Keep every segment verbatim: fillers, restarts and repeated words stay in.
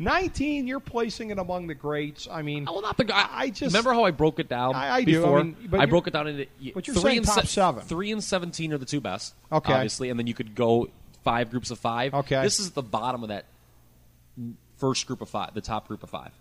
nineteen, you're placing it among the greats. I mean, well, not the, I, I just remember how I broke it down. I, I before? do. I, mean, but I broke it down into but you're three saying and top se- seven. Three and seventeen are the two best, okay, obviously, and then you could go five groups of five. Okay, this is the bottom of that first group of five, the top group of five.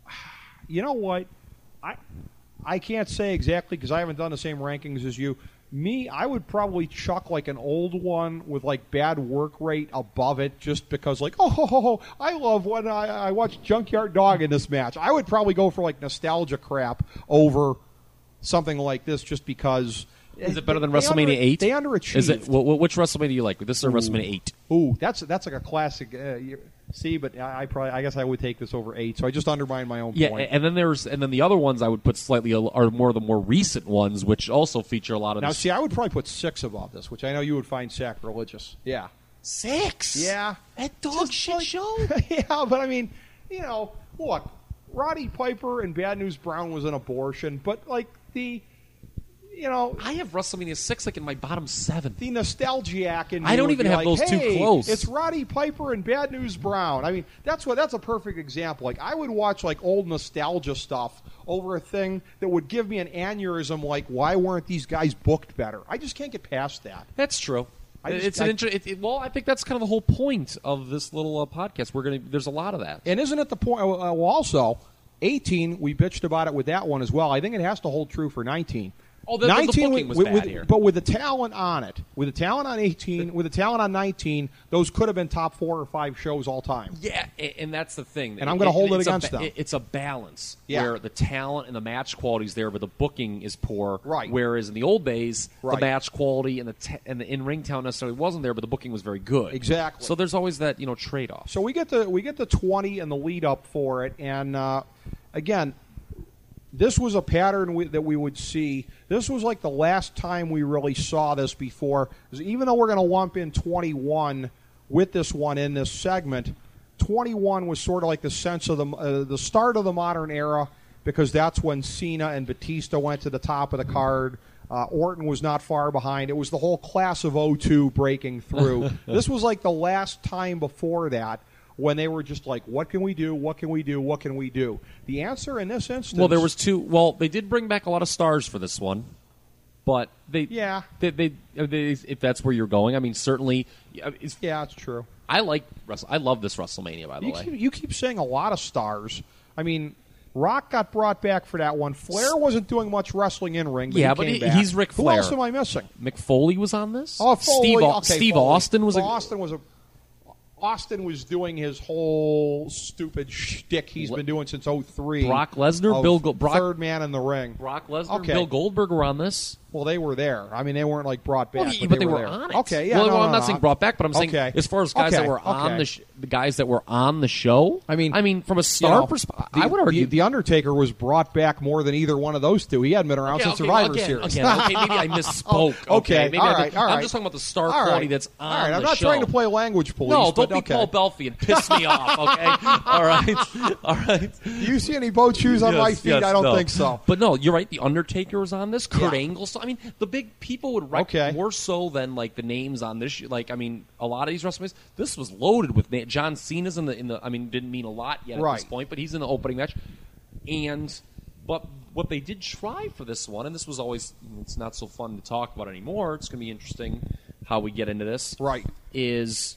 You know what? I I can't say exactly because I haven't done the same rankings as you. Me, I would probably chuck like an old one with like bad work rate above it just because like, oh, ho, ho, ho, I love when I, I watched Junkyard Dog in this match. I would probably go for like nostalgia crap over something like this just because. Is it better than they WrestleMania under, eight? They underachieved. Is it? Well, which WrestleMania do you like? This is a WrestleMania eight. Ooh, that's that's like a classic. Uh, you, see, but I, I probably I guess I would take this over eight. So I just undermined my own yeah, point. and then there's and then the other ones I would put slightly are more of the more recent ones, which also feature a lot of. Now, this. see, I would probably put six above this, which I know you would find sacrilegious. Yeah, six. Yeah, that dog Just shit like, show. Yeah, but I mean, you know, look, Roddy Piper and Bad News Brown was an abortion, but like the. You know, I have WrestleMania six like in my bottom seven. The nostalgiac in me I don't would even be have like, those hey, two close. It's Roddy Piper and Bad News Brown. I mean, that's what that's a perfect example. Like I would watch like old nostalgia stuff over a thing that would give me an aneurysm. Like, why weren't these guys booked better? I just can't get past that. That's true. I just, it's I, an inter- it, it, well, I think that's kind of the whole point of this little uh, podcast. We're gonna there's a lot of that, and isn't it the point? Uh, well, also, eighteen we bitched about it with that one as well. I think it has to hold true for nineteen. Oh, the, the booking was with, bad with, here. But with the talent on it, with the talent on eighteen, with the talent on nineteen, those could have been top four or five shows all time. Yeah, and that's the thing. And I'm going to hold it against a, them. It's a balance yeah. where the talent and the match quality is there, but the booking is poor. Right. Whereas in the old days, right. the match quality and the ta- and the in-ring talent necessarily wasn't there, but the booking was very good. Exactly. So there's always that you know trade-off. So we get the we get the twenty and the lead up for it, and uh, again. This was a pattern we, that we would see. This was like the last time we really saw this before. Even though we're going to lump in twenty-one with this one in this segment, twenty-one was sort of like the sense of the uh, the start of the modern era because that's when Cena and Batista went to the top of the card. Uh, Orton was not far behind. It was the whole class of oh two breaking through. This was like the last time before that. When they were just like, what can we do? What can we do? What can we do? The answer in this instance... Well, there was two... Well, they did bring back a lot of stars for this one, but they... Yeah. They, they, they if that's where you're going, I mean, certainly... It's, yeah, it's true. I like... I love this WrestleMania, by the you way. Keep, you keep saying a lot of stars. I mean... Rock got brought back for that one. Flair wasn't doing much wrestling in ring, but yeah, he but came he, back. he's Ric Flair. Who else am I missing? Mick Foley was on this. Oh, Foley. Steve, okay, Steve Foley. Austin was. Well, a, Austin was a. Austin was doing his whole stupid shtick he's Le- been doing since oh three. Brock Lesnar, Bill Go- Brock, third man in the ring. Brock Lesnar, okay. Bill Goldberg were on this. Well, they were there. I mean, they weren't like brought back, well, but, but they, they were, were there. on it. Okay, yeah. Well, no, well no, I'm no, not saying no. brought back, but I'm saying okay. as far as guys okay. that were okay. on the sh- the guys that were on the show. I mean, I mean, from a star you know, perspective, I would argue the, the Undertaker was brought back more than either one of those two. He hadn't been around okay, since okay, Survivor again, Series. Again, okay, maybe I misspoke. oh, okay, okay, maybe all I right, did, all right. I'm just talking about the star all quality right. that's on all right, the I'm not show. trying to play language police. No, don't but, be okay. Paul Belfi and piss me off. Okay, all right, all right. Do you see any boat shoes on yes, my feet? yes, I don't no. think so. But no, you're right. The Undertaker was on this. Kurt Yeah. Angle. So I mean, the big people would rec- Okay. more so than like the names on this. Like I mean, a lot of these WrestleManias. This was loaded with na- John Cena's in the in the. I mean, didn't mean a lot yet at Right. this point, but he's in the opening match. And but what they did try for this one, and this was always it's not so fun to talk about anymore. It's going to be interesting how we get into this. Right. Is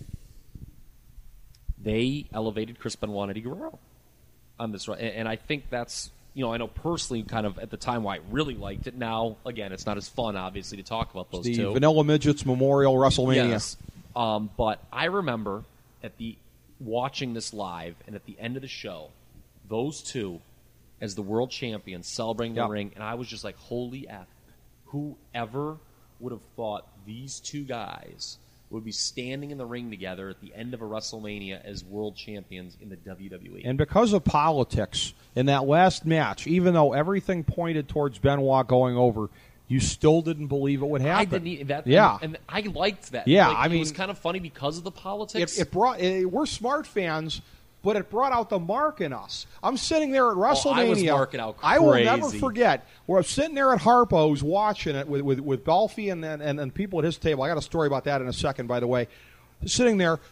they elevated Chris Benoit and Eddie Guerrero on this, and, and I think that's. You know, I know personally, kind of at the time, why I really liked it. Now, again, it's not as fun, obviously, to talk about those the two. Vanilla Midgets Memorial WrestleMania. Yes, um, but I remember at the watching this live, and at the end of the show, those two as the world champions celebrating Yep. the ring, and I was just like, "Holy f! Whoever would have thought these two guys would be standing in the ring together at the end of a WrestleMania as world champions in the W W E?" And because of politics, in that last match, even though everything pointed towards Benoit going over, you still didn't believe it would happen. I didn't. e- That, Yeah. and, and I liked that. Yeah, Like, I it mean- was kind of funny because of the politics. It, it brought. It, we're smart fans, but it brought out the mark in us. I'm sitting there at WrestleMania. Oh, I was marking out I will never crazy. forget. Where I'm sitting there at Harpo's watching it with with, with Belfi and, and and and people at his table. I got a story about that in a second, by the way. Sitting there, the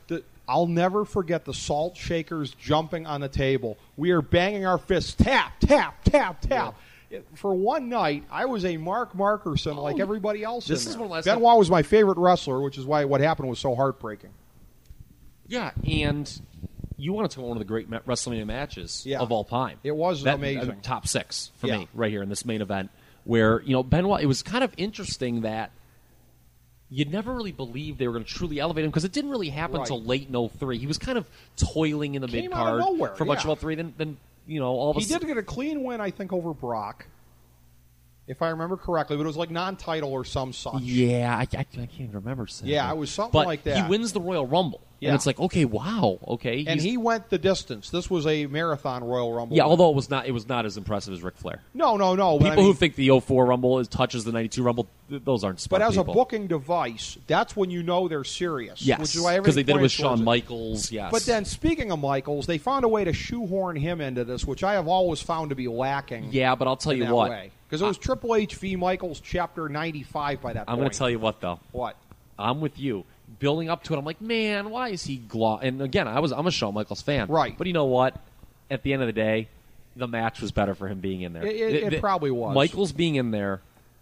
I'll never forget the salt shakers jumping on the table. We are banging our fists, tap, tap, tap, tap. Yeah. For one night, I was a Mark Markerson like everybody else. This in is there. one last Benoit time. was my favorite wrestler, which is why what happened was so heartbreaking. Yeah, and you want to talk about one of the great WrestleMania matches Yeah. of all time. It was That- amazing. uh, top six for Yeah. me right here in this main event, where you know Benoit. It was kind of interesting that you never really believed they were going to truly elevate him because it didn't really happen Right. until late in oh three. He was kind of toiling in the Came mid out of card nowhere, for much yeah. of oh three. Then, then you know, all of a He sudden, did get a clean win, I think, over Brock, if I remember correctly, but it was like non-title or some such. yeah, I, I, I can't even remember. Saying Yeah, that. it was something but like that. He wins the Royal Rumble, Yeah. and it's like, okay, wow, okay, And he's- he went the distance. This was a marathon Royal Rumble. yeah, although it was not, it was not as impressive as Ric Flair. No, no, no. but People I mean, who think the oh four Rumble is touches the ninety-two Rumble, th- those aren't smart But as people. a booking device, that's when you know they're serious. yes, Which is why because they everything did it with points towards Shawn it. Michaels. Yes, But then, speaking of Michaels, they found a way to shoehorn him into this, which I have always found to be lacking. yeah, but I'll tell in you that what, because it was Triple H v. Michaels, Chapter ninety-five by that I'm point. going to tell you what though. What? I'm with you. Building up to it, I'm like, man, why is he glo-? And again, I was I'm a Shawn Michaels fan, Right. But you know what? At the end of the day, the match was better for him being in there. It- it- The- it the- probably was. Michaels being in there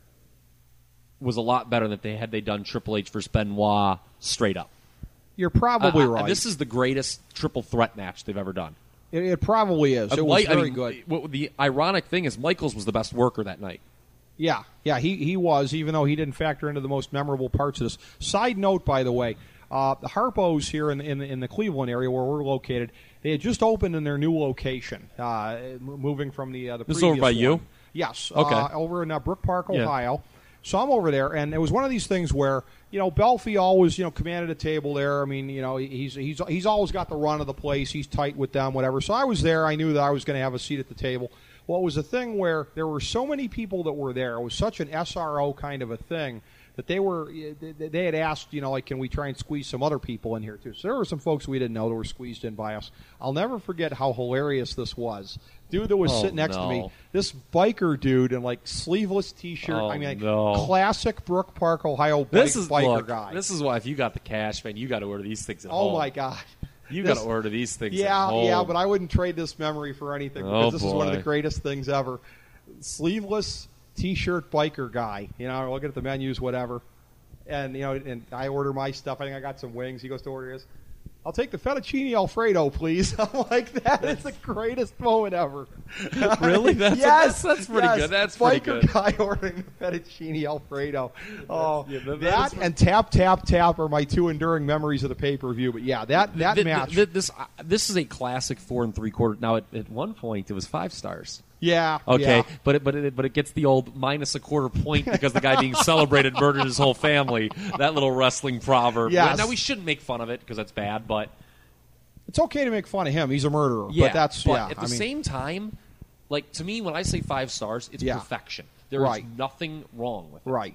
was a lot better than if they had they done Triple H versus Benoit straight up. You're probably Uh, uh, right. This is the greatest triple threat match they've ever done. it, it probably is. It Uh, was Mi- I very mean, good. what- the ironic thing is Michaels was the best worker that night. Yeah, yeah, he, he was, even though he didn't factor into the most memorable parts of this. Side note, by the way, uh, the Harpo's here in, in, in the Cleveland area where we're located, they had just opened in their new location, uh, m- moving from the uh, the This is previous over by you? one. Yes. Okay. Uh, over in uh, Brook Park, Yeah. Ohio. So I'm over there, and it was one of these things where, you know, Belfie always, you know, commanded a table there. I mean, you know, he's he's he's always got the run of the place. He's tight with them, whatever. So I was there. I knew that I was going to have a seat at the table. Well, it was a thing where there were so many people that were there. It was such an S R O kind of a thing that they were they had asked, you know, like, can we try and squeeze some other people in here too? So there were some folks we didn't know that were squeezed in by us. I'll never forget how hilarious this was. Dude that was Oh, sitting next no. to me, this biker dude in like sleeveless T-shirt. Oh, I mean, like, no. classic Brook Park, Ohio bike, This is biker look, guy. This is why if you got the cash, man, you got to order these things at oh home. my god. You This- got to order these things. at Yeah, home. yeah, but I wouldn't trade this memory for anything because Oh, this is one of the boy. greatest things ever. Sleeveless T-shirt biker guy. You know, looking at the menus, whatever. And you know, and I order my stuff. I think I got some wings. He goes to order his. I'll take the fettuccine Alfredo, please. I'm like, that is the greatest moment ever. Really? That's- yes, that's pretty yes. good. That's pretty Biker good. guy ordering the fettuccine Alfredo. Oh, yeah, that- that that is- and tap tap tap are my two enduring memories of the pay per view. But yeah, that that Th- th- match. th- this uh, this is a classic four and three quarter. Now, at, at one point, it was five stars. yeah. Okay, yeah. but it, but it, but it gets the old minus a quarter point because the guy being celebrated murdered his whole family. That little wrestling proverb. Yes. Now we shouldn't make fun of it because that's bad, but It's okay to make fun of him. He's a murderer. yeah, but that's but yeah. at the I mean, same time, like to me, when I say five stars, it's Yeah. perfection. There is Right. nothing wrong with it. right.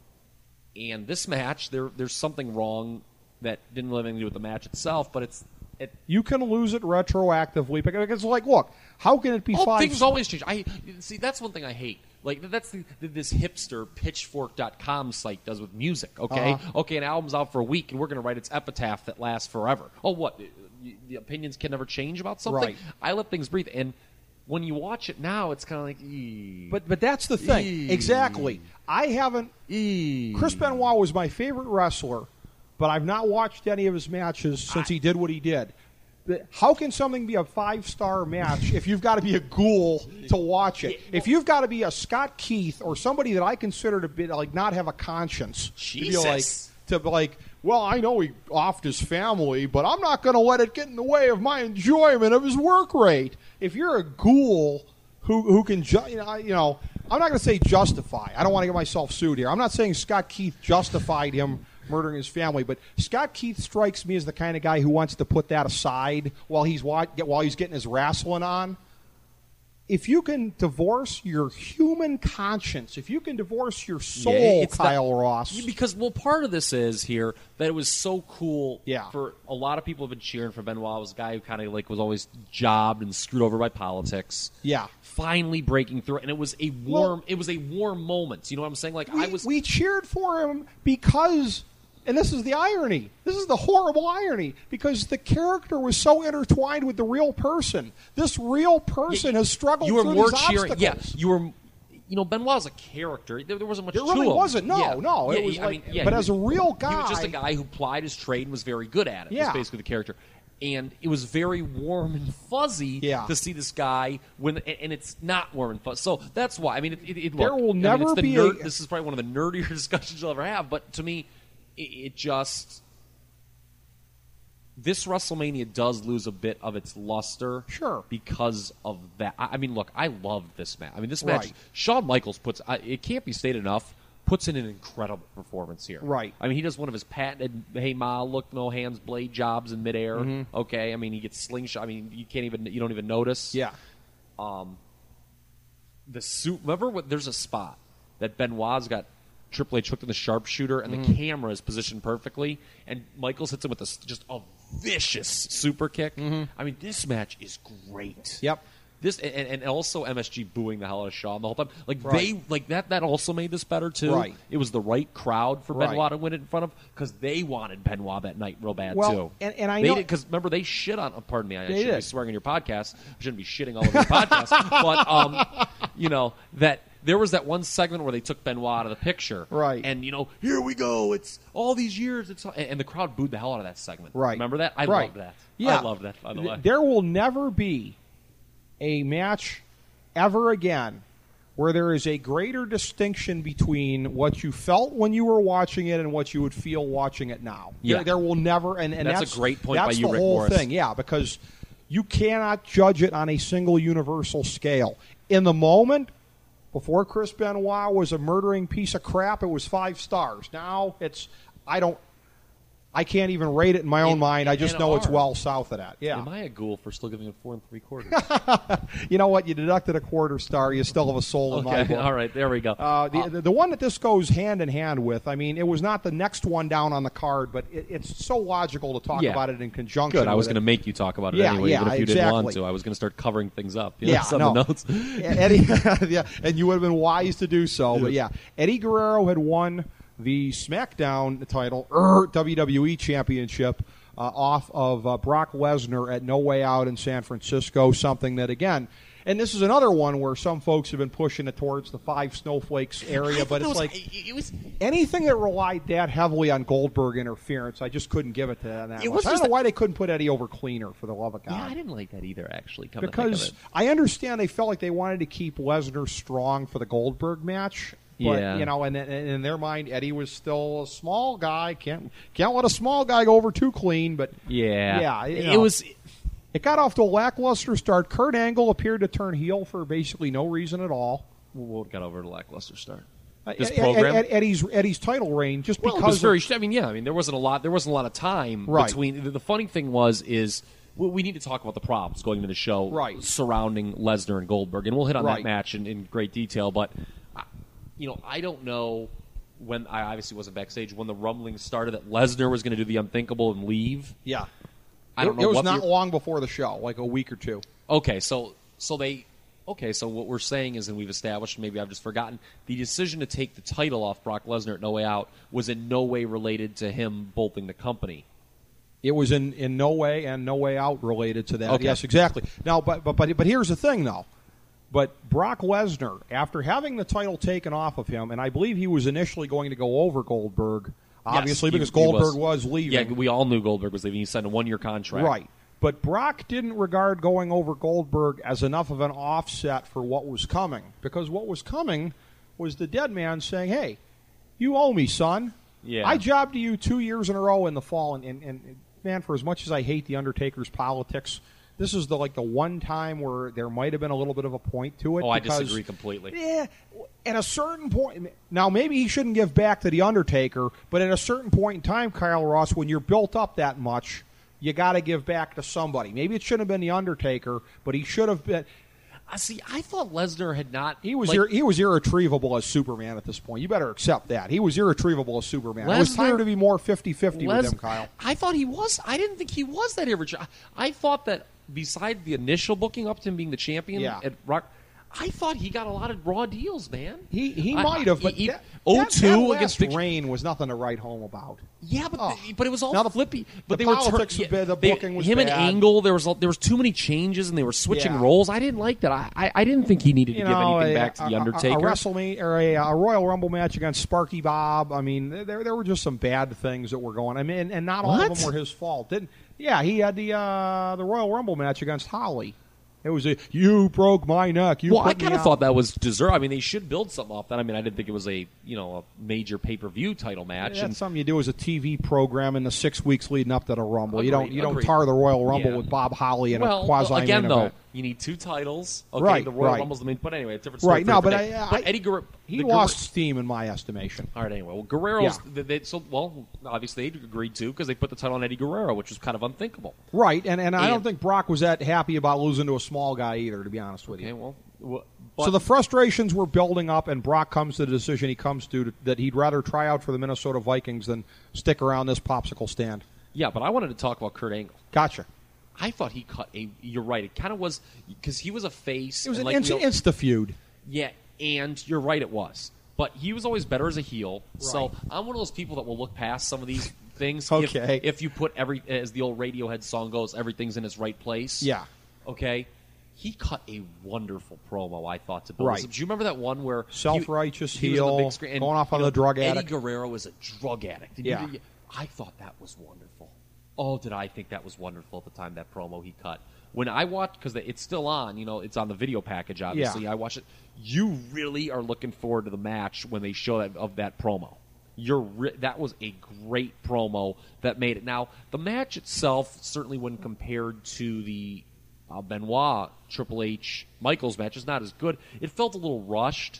And this match, there there's something wrong that didn't really have anything to do with the match itself, but it's it. You can lose it retroactively because it's like, look, how can it be Oh, five? things always change. I see. That's one thing I hate. Like that's the, this hipster pitchfork dot com site does with music. Okay, Uh-huh. okay, an album's out for a week, and we're going to write its epitaph that lasts forever. Oh, what? The opinions can never change about something. Right. I let things breathe, and when you watch it now, it's kind of like, ee, But but that's the thing. Eee. Exactly. I haven't. ee. Chris Benoit was my favorite wrestler, but I've not watched any of his matches since he did what he did. But how can something be a five-star match if you've got to be a ghoul to watch it? If you've got to be a Scott Keith or somebody that I consider to be like not have a conscience, Jesus. to be like to be like, well, I know he offed his family, but I'm not going to let it get in the way of my enjoyment of his work rate. If you're a ghoul who who can ju- you know, I- you know I'm not going to say justify. I don't want to get myself sued here. I'm not saying Scott Keith justified him murdering his family, but Scott Keith strikes me as the kind of guy who wants to put that aside while he's wa- while he's getting his wrestling on. If you can divorce your human conscience, if you can divorce your soul, Yeah, it's Kyle not- Ross. Because well, part of this is here that it was so cool. Yeah. For a lot of people have been cheering for Benoit. Was a guy who kind of like was always jobbed and screwed over by politics. Yeah. Finally breaking through, and it was a warm. Well- it was a warm moment. You know what I'm saying? Like we, I was. we cheered for him because And this is the irony. This is the horrible irony because the character was so intertwined with the real person. This real person Yeah, has struggled you were through more these cheering. obstacles. Yeah, you were. You know, Benoit was a character. There, there wasn't much. It to really him. wasn't. No, Yeah. no. It Yeah, was I like, mean, yeah, but he as a was- real guy, he was just a guy who plied his trade and was very good at it. Yeah. Was basically the character, and it was very warm and fuzzy Yeah. to see this guy when, and, and it's not warm and fuzzy. So that's why. I mean, it, it, it There look, will I mean, never it's the be nerd, a- This is probably one of the nerdier discussions you'll ever have. But to me, it, it just. This WrestleMania does lose a bit of its luster, Sure. because of that. I I mean, look, I loved this match. I mean, this match, Right. Shawn Michaels puts. I, it can't be stated enough. Puts in an incredible performance here. Right. I mean, he does one of his patented "Hey Ma, look, no hands" blade jobs in midair. Mm-hmm. Okay. I mean, he gets slingshot. I mean, you can't even. You don't even notice. yeah, The suit. Remember, what? There's a spot that Benoit's got Triple H hooked in the sharpshooter, and Mm-hmm. the camera is positioned perfectly, and Michaels hits him with a, s- just a vicious super kick. I mean, this match is great. Mm-hmm. Yep. This and, and also M S G booing the hell out of Shawn the whole time. Like Right. they like that. That also made this better too. Right. It was the right crowd for Right. Benoit to win it in front of because they wanted Benoit that night real bad Well, too. and- and I they know- because remember they shit on. Oh, pardon me, I They shouldn't be did. swearing on your podcast. I shouldn't be shitting all over your podcast. But um, you know that. There was that one segment where they took Benoit out of the picture, Right. And you know, here we go. It's all these years. It's and and the crowd booed the hell out of that segment. Right. Remember that? I Right. loved that. Yeah. I loved that. By the Th- way, there will never be a match ever again where there is a greater distinction between what you felt when you were watching it and what you would feel watching it now. Yeah. There, there will never, and, and That's a that's, great point that's by you, the Rick whole Morris. thing. Yeah, because you cannot judge it on a single universal scale. In the moment, before Chris Benoit was a murdering piece of crap, it was five stars. Now it's, I don't, I can't even rate it in my own In- mind. I in just N know it's R. well south of that. Yeah. am I a ghoul for still giving it four and three quarters? You know what? You deducted a quarter star. You still have a soul in my Okay, book. all right, there we go. Uh, the, the the one that this goes hand in hand with, I mean, it was not the next one down on the card, but it, it's so logical to talk Yeah. about it in conjunction. Good. I was with going to it. make you talk about it Yeah, anyway, yeah, even if you didn't want exactly. to. I was going to start covering things up. You know, Yeah, some no. of the notes. Eddie, yeah, and you would have been wise to do so. But yeah, Eddie Guerrero had won the SmackDown title, er, W W E Championship, uh, off of uh, Brock Lesnar at No Way Out in San Francisco. Something that, again, and this is another one where some folks have been pushing it towards the Five Snowflakes area, I but thought it's it was, like it was. anything that relied that heavily on Goldberg interference, I just couldn't give it to that. It much. was I don't just know a- why they couldn't put Eddie over cleaner, for the love of God. Yeah, I didn't like that either. Actually, come to think Because of it. I understand they felt like they wanted to keep Lesnar strong for the Goldberg match. But, Yeah. you know, and, and in their mind, Eddie was still a small guy. Can't can't let a small guy go over too clean. But Yeah, yeah, you it know. was. it got off to a lackluster start. Kurt Angle appeared to turn heel for basically no reason at all. What got over to lackluster start? Uh, This Ed- program? Ed- Ed- Eddie's Eddie's title reign, just Well, it because was very. of, I mean, yeah. I mean, there wasn't a lot. There wasn't a lot of time Right. between. The, the funny thing was is we, we need to talk about the problems going into the show Right. surrounding Lesnar and Goldberg, and we'll hit on Right. that match in, in great detail. But I- you know, I don't know when I obviously wasn't backstage when the rumblings started that Lesnar was going to do the unthinkable and leave. yeah. I don't it, know it was what not the- long before the show, like a week or two. Okay, so so they okay, so what we're saying is, and we've established, maybe I've just forgotten, the decision to take the title off Brock Lesnar at No Way Out was in no way related to him bolting the company. It was in, in no way and no way out related to that. Okay. Yes, exactly. Now, but, but but but here's the thing, though. But Brock Lesnar, after having the title taken off of him, and I believe he was initially going to go over Goldberg, obviously Yes, he- because he Goldberg was. was, leaving. Yeah, we all knew Goldberg was leaving. He signed a one-year contract. Right. But Brock didn't regard going over Goldberg as enough of an offset for what was coming. Because what was coming was the dead man saying, hey, you owe me, son. Yeah. I jobbed to you two years in a row in the fall. And, and, and man, for as much as I hate The Undertaker's politics, this is the like the one time where there might have been a little bit of a point to it. Oh, I because, disagree completely. Yeah, at a certain point, now maybe he shouldn't give back to The Undertaker, but at a certain point in time, Kyle Ross, when you're built up that much, you got to give back to somebody. Maybe it shouldn't have been The Undertaker, but he should have been. I see. I thought Lesnar had not. He was like, ir- he was irretrievable as Superman at this point. You better accept that. He was irretrievable as Superman. it was time Lesnar- to be more fifty-fifty with Les- him, Kyle. I thought he was. I didn't think he was that irretrievable. I thought that beside the initial booking up to him being the champion Yeah. at Rock, I thought he got a lot of raw deals, man. He he I- might have, but he- that, oh that, two that last against Big- Reign was nothing to write home about. Yeah, but Oh. the, but it was all Now the- flippy. But the they were politics tur- was bad, the they- booking was him bad. and Angle. There was there was too many changes, and they were switching Yeah. roles. I didn't like that. I, I, I didn't think he needed to You give know, anything a, back to a, the a- Undertaker. A, WrestleMania or a, a Royal Rumble match against Sparky Bob. I mean, there there were just some bad things that were going. I mean, and, and not all of What? them were his fault. Didn't? Yeah, he had the uh, the Royal Rumble match against Holly. It was a you broke my neck. You well, put I me kind of out. thought that was deserved. I mean, they should build something off that. I mean, I didn't think it was a you know a major pay per view title match. That's and something you do as a T V program in the six weeks leading up to the Rumble. you don't Agreed, you don't agreed. tar the Royal Rumble Yeah. with Bob Holly in well, a quasi well, again main though, event. you need two titles. Okay, Right, the Royal right. Rumble's the main. But anyway, a different story. Right, for no, a but different I- day. I- but Eddie Guerrero, He the lost Guerrero- steam in my estimation. All right, anyway. Well, Guerrero's. Yeah. They, they, so, well, obviously they agreed to because they put the title on Eddie Guerrero, which was kind of unthinkable. Right, and, and I And- don't think Brock was that happy about losing to a small guy either, to be honest with you. Okay, well. well but, So the frustrations were building up, and Brock comes to the decision he comes to that he'd rather try out for the Minnesota Vikings than stick around this popsicle stand. yeah, but I wanted to talk about Kurt Angle. Gotcha. I thought he cut a. You're right. It kind of was because he was a face. It was and an like insta, we all- insta feud. Yeah, and you're right. It was, but he was always better as a heel. So Right. I'm one of those people that will look past some of these things. Okay. If, if you put every, as the old Radiohead song goes, everything's in its right place. Yeah. Okay. He cut a wonderful promo, I thought, to build Right. this up. Do you remember that one where he- Self-righteous he was on the heel, big screen, and, going off on you know, the drug Eddie addict. Guerrero is a drug addict. And you- Yeah. you- I thought that was wonderful. Oh, did I think that was wonderful at the time, that promo he cut. When I watched, because it's still on, you know, it's on the video package, obviously. Yeah. I watched it. You really are looking forward to the match when they show that of that promo. You're re- that was a great promo that made it. Now, the match itself, certainly when compared to the uh, Benoit Triple H Michaels match, is not as good. It felt a little rushed.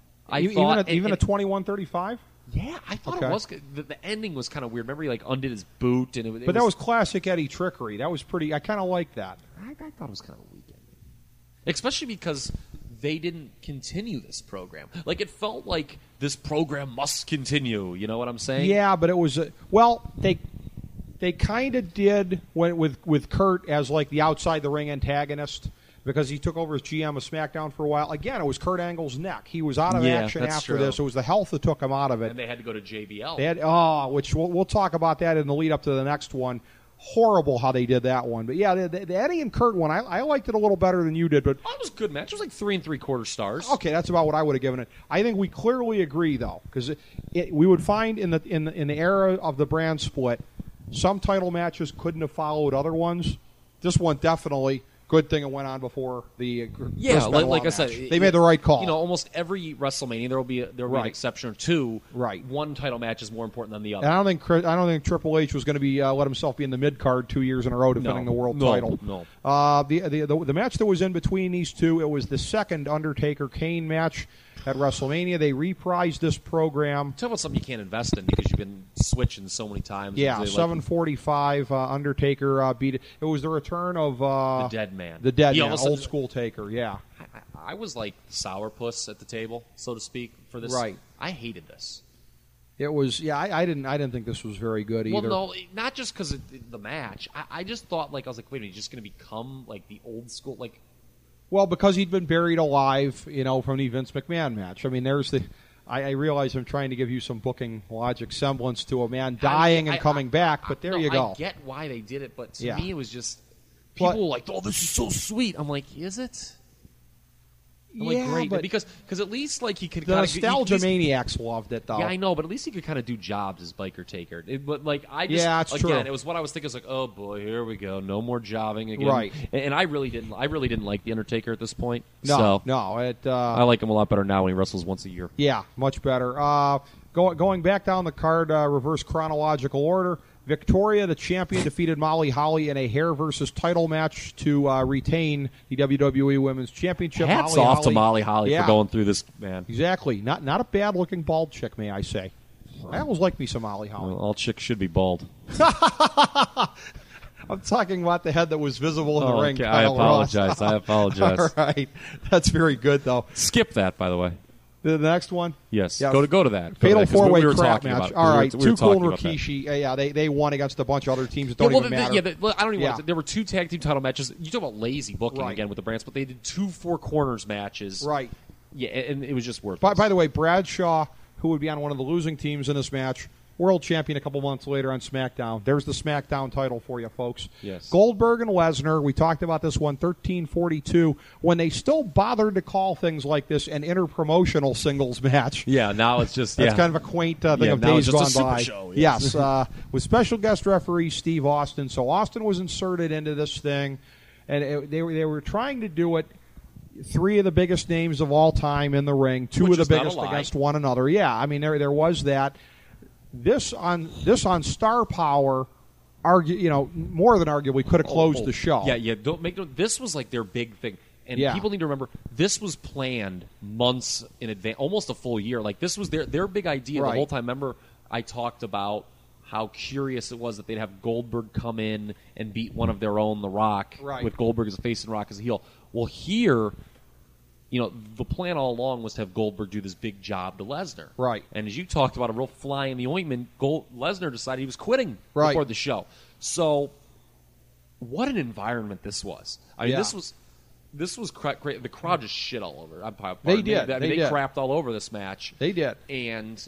I even thought, a, and- even a and- twenty-one thirty-five? yeah, I thought Okay. it was good. The, the ending was kind of weird. Remember, he like undid his boot, and it, was- it But that was classic Eddie trickery. That was pretty. I kind of like that. I, I thought it was kind of a weak ending, especially because they didn't continue this program. Like it felt like this program must continue. You know what I'm saying? Yeah, but it was uh, well they they kind of did when, with with Kurt as like the outside the ring antagonist because he took over as G M of SmackDown for a while. Again, it was Kurt Angle's neck. He was out of Yeah, action that's after true. this. It was the health that took him out of it. And they had to go to J B L. They had oh, which we'll, we'll talk about that in the lead up to the next one. Horrible how they did that one, but yeah, the, the, the Eddie and Kurt one, I, I liked it a little better than you did. But Oh, it was a good match. It was like three and three quarter stars. okay, that's about what I would have given it. I think we clearly agree though, because we would find in the in the, in the era of the brand split, some title matches couldn't have followed other ones. This one definitely. Good thing it went on before the uh, Yeah, Chris like, Benoit like I said, match. it- they made the right call. You know, almost every WrestleMania there will be a, there will be an Right. exception or two. Right. One title match is more important than the other. And I don't think Chris, I don't think Triple H was going to be uh, let himself be in the mid card two years in a row defending No. the world No. title. No. Uh, the, the the the match that was in between these two, it was the second Undertaker Kane match at WrestleMania. They reprised this program. Talk about something you can't invest in because you've been switching so many times. Yeah, They, like, seven forty-five. Uh, Undertaker uh, beat it. It was the return of uh, The Dead Man. The Dead He Man, almost- old school Taker. Yeah. I, I- I was like sourpuss at the table, so to speak, for this. Right. I hated this. It was. Yeah, I, I didn't. I didn't think this was very good either. Well, no, not just because of the match. I, I just thought, like, I was like, wait a minute, he's just going to become like the old school, like. Well, because he'd been buried alive, you know, from the Vince McMahon match. I mean, there's the. I, I realize I'm trying to give you some booking logic semblance to a man dying I- and I- coming I- back, I- but there no, you go. I get why they did it, but to Yeah. me, it was just But- people were like, "Oh, this is so sweet." I'm like, "Is it?" I'm like, Yeah, great, but because because at least like he could the kind nostalgia of maniacs loved it, though. Yeah, I know, but at least he could kind of do jobs as Biker Taker. It, but like I just Yeah, it's again, true. it was what I was thinking. It's like, oh boy, here we go, no more jobbing again. Right. And, and I really didn't. I really didn't like the Undertaker at this point. No, so no. It, uh, I like him a lot better now when he wrestles once a year. Yeah, much better. Uh, go, going back down the card, uh, reverse chronological order. Victoria, the champion, defeated Molly Holly in a hair versus title match to uh, retain the W W E Women's Championship. Hats Molly off Holly, to Molly Holly yeah, for going through this, man. Exactly. Not not a bad looking bald chick, may I say. I always like me some Molly Holly. Well, all chicks should be bald. I'm talking about the head that was visible in the Oh, ring. okay. I Kyle Ross. apologize. I apologize. All right. That's very good, though. Skip that, by the way. The next one? Yes. Yeah. Go to go to that. Go Fatal to that, 'cause four-way we were crap talking match. about it. All We were- right, we were Too Cool talking and about that. Rikishi. uh, Yeah, they, they won against a bunch of other teams that Yeah, don't well, even the, matter. yeah, the, well, I don't even Yeah. want to, there were two tag team title matches. You talk about lazy booking Right. again with the brands, but they did two four corners matches. Right. Yeah, and it was just worth By, it. by the way, Bradshaw, who would be on one of the losing teams in this match, world champion a couple months later on SmackDown. There's the SmackDown title for you, folks. Yes. Goldberg and Lesnar, we talked about this one, thirteen forty-two, when they still bothered to call things like this an interpromotional singles match. Yeah, now it's just That's yeah. kind of a quaint uh, thing Yeah, of now days it's gone just a super by. show, yes, yes. uh, with special guest referee Steve Austin. So Austin was inserted into this thing, and it, they were they were trying to do it. Three of the biggest names of all time in the ring, two Which of the is not a biggest lie. against one another. Yeah, I mean there there was that. This on this on Star Power, argue you know more than arguably could have closed Oh, oh, the show. Yeah, yeah. Don't make no, this was like their big thing, and Yeah. people need to remember this was planned months in advance, almost a full year. Like this was their their big idea Right. the whole time. Remember, I talked about how curious it was that they'd have Goldberg come in and beat one of their own, The Rock, Right. with Goldberg as a face and Rock as a heel. Well, here, you know, the plan all along was to have Goldberg do this big job to Lesnar. Right. And as you talked about, a real fly in the ointment, Gold, Lesnar decided he was quitting Right. before the show. So, what an environment this was. I mean, Yeah. this was this was cra- great. The crowd just shit all over. I'm, pardon They me. did. I mean, They they, did. crapped all over this match. They did. And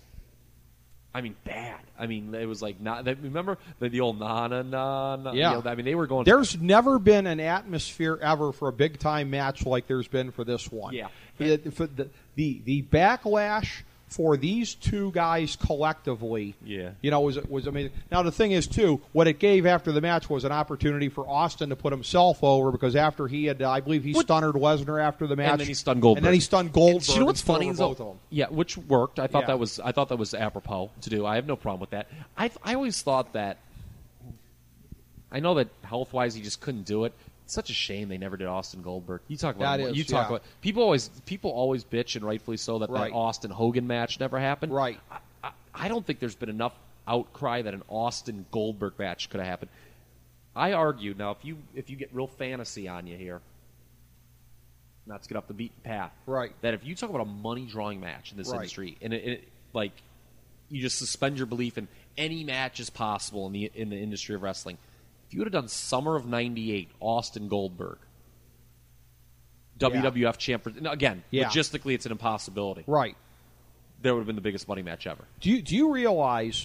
I mean, bad. I mean, it was like not. They, remember the, the old na na na na. Yeah. You know, I mean, they were going. There's never been an atmosphere ever for a big time match like there's been for this one. Yeah. The, for the, the the backlash for these two guys collectively, Yeah. you know, was was amazing. Now the thing is too, what it gave after the match was an opportunity for Austin to put himself over because after he had, uh, I believe he What- stunned Lesnar after the match, and then he stunned Goldberg. and then he stunned Goldberg. And you know what's and threw funny over is both though- of them. yeah, which worked. I thought Yeah. that was I thought that was apropos to do. I have no problem with that. I I always thought that. I know that health wise he just couldn't do it. It's such a shame they never did Austin Goldberg. You talk about That is, you talk yeah. about people always people always bitch and rightfully so that Right. that Austin Hogan match never happened. Right. I, I, I don't think there's been enough outcry that an Austin Goldberg match could have happened. I argue now if you if you get real fantasy on you here, not to get off the beaten path, Right. that if you talk about a money drawing match in this Right. industry, and it, it, like you just suspend your belief in any match is possible in the in the industry of wrestling. If you would have done Summer of ninety-eight, Austin Goldberg, W W F champion, again, Yeah. logistically it's an impossibility. Right. That would have been the biggest money match ever. Do you, do you realize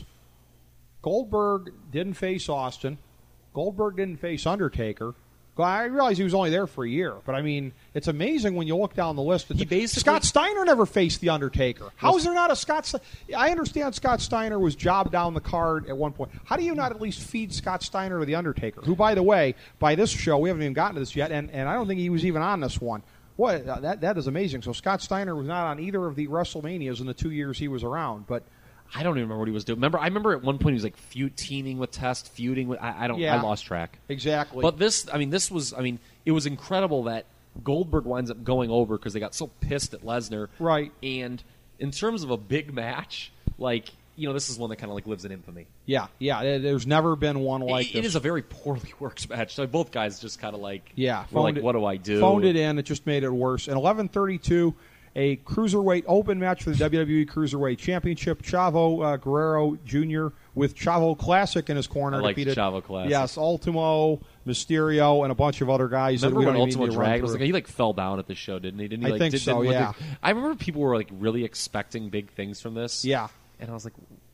Goldberg didn't face Austin? Goldberg didn't face Undertaker. I realize he was only there for a year, but I mean, it's amazing when you look down the list. He basically- Scott Steiner never faced the Undertaker. How is there not a Scott? Ste- I understand Scott Steiner was jobbed down the card at one point. How do you not at least feed Scott Steiner to the Undertaker? Who, by the way, by this show we haven't even gotten to this yet, and, and I don't think he was even on this one. What uh, that that is amazing. So Scott Steiner was not on either of the WrestleManias in the two years he was around, but. I don't even remember what he was doing. Remember, I remember at one point he was like feud, teaming with Test, feuding with. I, I don't. Yeah. I lost track. Exactly. But this, I mean, this was. I mean, it was incredible that Goldberg winds up going over because they got so pissed at Lesnar. Right. And in terms of a big match, like you know, this is one that kind of like lives in infamy. Yeah, yeah. there- There's never been one like it, this. it is a very poorly worked match. So both guys just kind of like. Yeah, Were like, phoned it- what do I do? Phoned it in. It just made it worse. In eleven thirty-two, a cruiserweight open match for the W W E Cruiserweight Championship. Chavo uh, Guerrero Junior with Chavo Classic in his corner. I like defeated, Chavo Classic. Yes, Ultimo, Mysterio, and a bunch of other guys. Remember that we when don't even Ultimo need to run Dragon was through. like he like fell down at the show, didn't he? Didn't he? I Like, think did, so, didn't look yeah. like- I remember people were like really expecting big things from this. Yeah, And I was like,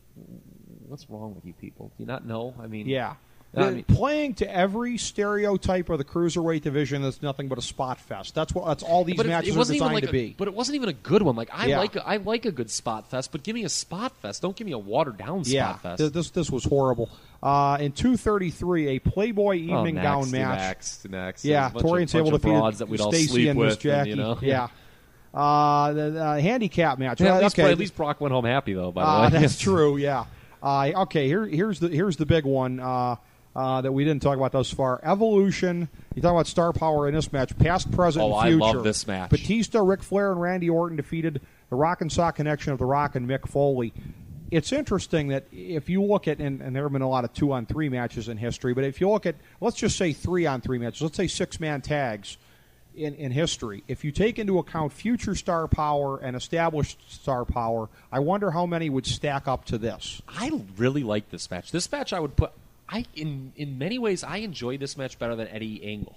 what's wrong with you people? Do you not know? I mean, yeah. I The- mean- playing to every stereotype of the cruiserweight division that's nothing but a spot fest. That's what. That's all these but it, matches it are wasn't even designed like to a, be. But it wasn't even a good one. Like I Yeah. like a, I like a good spot fest, but give me a spot fest. Don't give me a watered down spot Yeah, fest. th- this this was horrible. Uh, in two thirty-three, a Playboy oh, evening next, gown match. Next, next. Yeah, There's a bunch Tori of, and Sable bunch of defeated broads that we'd all Stacy sleep and with, Miss Jackie. And, you know? Yeah. Uh, the, the handicap match. Yeah, Uh, at, least, okay, at least Brock went home happy though. By the uh, way, that's true. Yeah. Uh, okay. Here, here's the here's the big one uh, uh, that we didn't talk about thus far. Evolution. You talk about star power in this match. Past, present, Oh, and I future. love this match. Batista, Ric Flair, and Randy Orton defeated the Rock and Sock connection of The Rock and Mick Foley. It's interesting that if you look at, and, and there have been a lot of two-on-three matches in history, but if you look at, let's just say three-on-three matches, let's say six-man tags, in, in history. If you take into account future star power and established star power, I wonder how many would stack up to this. I really like this match. This match I would put I in in many ways I enjoy this match better than Eddie Angle.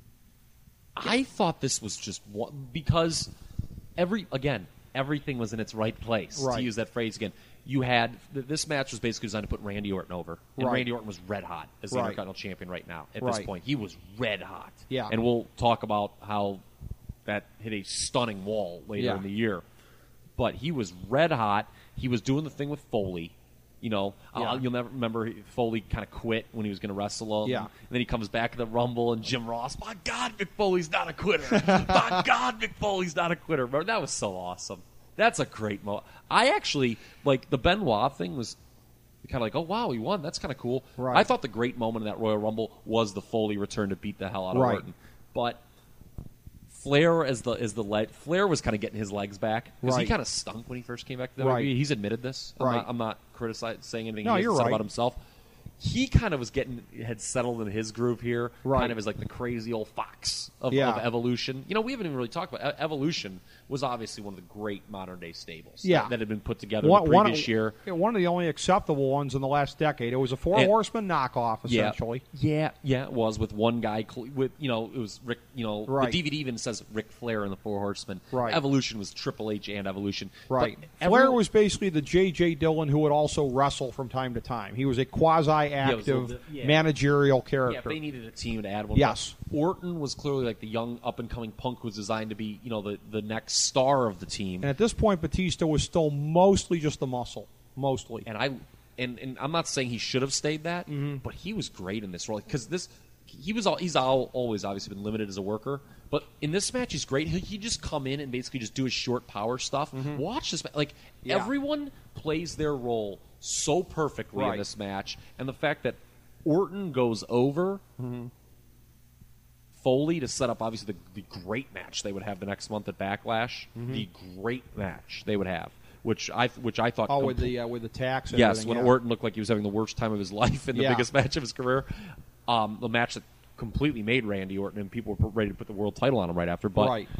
I thought this was just one, because every again everything was in its right place. Right. To use that phrase again, you had this match was basically designed to put Randy Orton over, and Right. Randy Orton was red hot as the Right. Intercontinental Champion right now. At Right. this point, he was red hot. Yeah. and we'll talk about how that hit a stunning wall later Yeah. in the year. But he was red hot. He was doing the thing with Foley. You know, Yeah. uh, you'll never remember Foley kind of quit when he was going to wrestle him. Yeah. And then he comes back in the Rumble, and Jim Ross, my God, Mick Foley's not a quitter. My God, Mick Foley's not a quitter. Remember, that was so awesome. That's a great moment. I actually, like, the Benoit thing was kind of like, oh, wow, he won. That's kind of cool. Right. I thought the great moment in that Royal Rumble was the Foley return to beat the hell out of Right. Orton. But Flair as the as the leg, Flair was kind of getting his legs back because he Right. kind of stunk when he first came back to the Right. W W E. He's admitted this. I'm Right. not, I'm not criticizing saying anything No, he you're said right. about himself. He kind of was getting had settled in his groove here, Right. kind of as like the crazy old fox of, Yeah. of Evolution. You know, we haven't even really talked about E- Evolution. Was obviously one of the great modern day stables Yeah. that, that had been put together One, the previous one, year. yeah, one of the only acceptable ones in the last decade. It was a Four And- Horsemen knockoff, essentially. Yeah, yeah, yeah. It was with one guy. cl- With you know, it was Rick. You know, Right. the D V D even says Ric Flair and the Four Horsemen. Right. Evolution was Triple H and Evolution. Right. But Flair every- was basically the J J. Dillon who would also wrestle from time to time. He was a it was a quasi-active little bit- yeah. managerial Yeah, character. if they needed a team to add one. Yes. But Orton was clearly like the young up and coming Punk was designed to be, you know, the, the next star of the team. And at this point, Batista was still mostly just the muscle. Mostly. And I and, and I'm not saying he should have stayed that, Mm-hmm. but he was great in this role because this he was all, he's all, always obviously been limited as a worker, but in this match he's great. He, he just come in and basically just do his short power stuff. Watch this ma- like Mm-hmm. Yeah. everyone plays their role so perfectly Right. in this match, and the fact that Orton goes over Mm-hmm. Foley to set up obviously the, the great match they would have the next month at Backlash, Mm-hmm. the great match they would have, which I which I thought Oh, with compl- the uh, with the tax. And yes, everything, when yeah. Orton looked like he was having the worst time of his life in the Yeah. biggest match of his career, um, the match that completely made Randy Orton, and people were ready to put the world title on him right after. But right.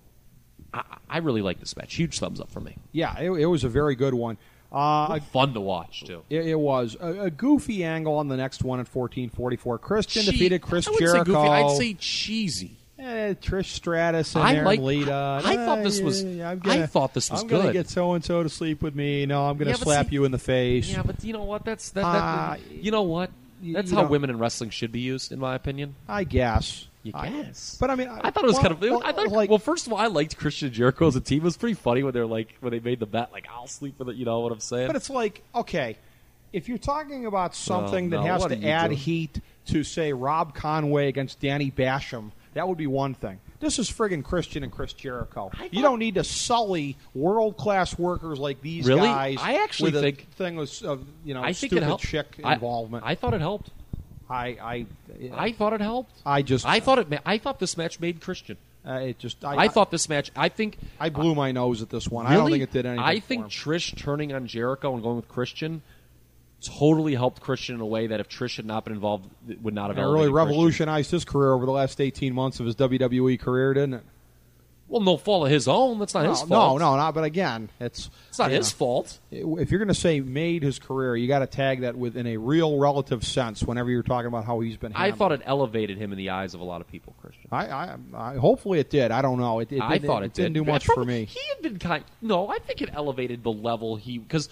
I, I really like this match. Huge thumbs up for me. Yeah, it, it was a very good one. Uh, Fun to watch too. it, it was a, a goofy angle on the next one at fourteen forty-four. Christian Che- defeated Chris I wouldn't say Jericho. goofy, I'd say cheesy. Eh, Trish Stratus and I Aaron like- Lita. I- I thought this Eh, was- I'm I gonna, thought this was I'm gonna good. get so and so to sleep with me. No, I'm gonna Yeah, but slap see- you in the face. Yeah, but you know what? That's that. that Uh, you know what? you- That's you how don't- women in wrestling should be used, in my opinion. I guess. You I- guess. but I mean, I thought it was well, kind of. well, I thought, like, well, first of all, I liked Christian Jericho as a team. It was pretty funny when they're like when they made the bet, like I'll sleep with it. You know what I'm saying? but it's like, okay, if you're talking about something Oh, that no, has what to are you add doing? heat to, say, Rob Conway against Danny Basham, that would be one thing. This is friggin' Christian and Chris Jericho. I You thought- don't need to sully world class workers like these Really? guys. I actually with think- a thing of, of you know I think stupid it helped. chick I- involvement. I, thought it helped. I I I thought it helped. I just I thought it. Ma- I thought this match made Christian. uh, it just I, I, thought this match. I think. I blew my nose at this one. Really, I don't think it did anything. I for think him. Trish turning on Jericho and going with Christian totally helped Christian in a way that if Trish had not been involved, it would not have. it really elevated Christian. revolutionized his career over the last eighteen months of his W W E career, didn't it? Well, no fault of his own. That's not No, his fault. no, no, not. But again, it's It's not you his know, fault. If you're going to say made his career, you got to tag that within a real relative sense. Whenever you're talking about how he's been, I handled. thought it elevated him in the eyes of a lot of people, Christian. I, I, I hopefully it did. I don't know. It, it I didn't, thought it, didn't did. do much From- for me. He had been kind. No, I think it elevated the level he because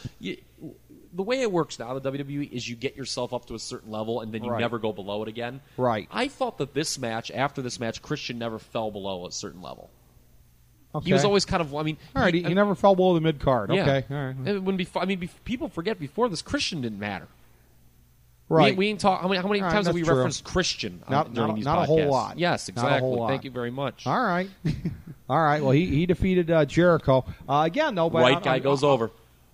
the way it works now, the W W E is you get yourself up to a certain level and then you Right. never go below it again. Right. I thought that this match, after this match, Christian never fell below a certain level. Okay. He was always kind of. I mean, all right. He, he never fell below the mid card. yeah. Okay. All right. And when before, I mean, bef- people forget before this, Christian didn't matter. Right. We, we ain't talk. How many, how many All right, times have that's we true. referenced Christian on, Not- during not- these not a podcasts? whole lot. Yes, Not a exactly. whole lot. Thank you very much. All right. All right. Well, he, he defeated uh, Jericho uh, again, though. But Right I- guy I- goes I- over.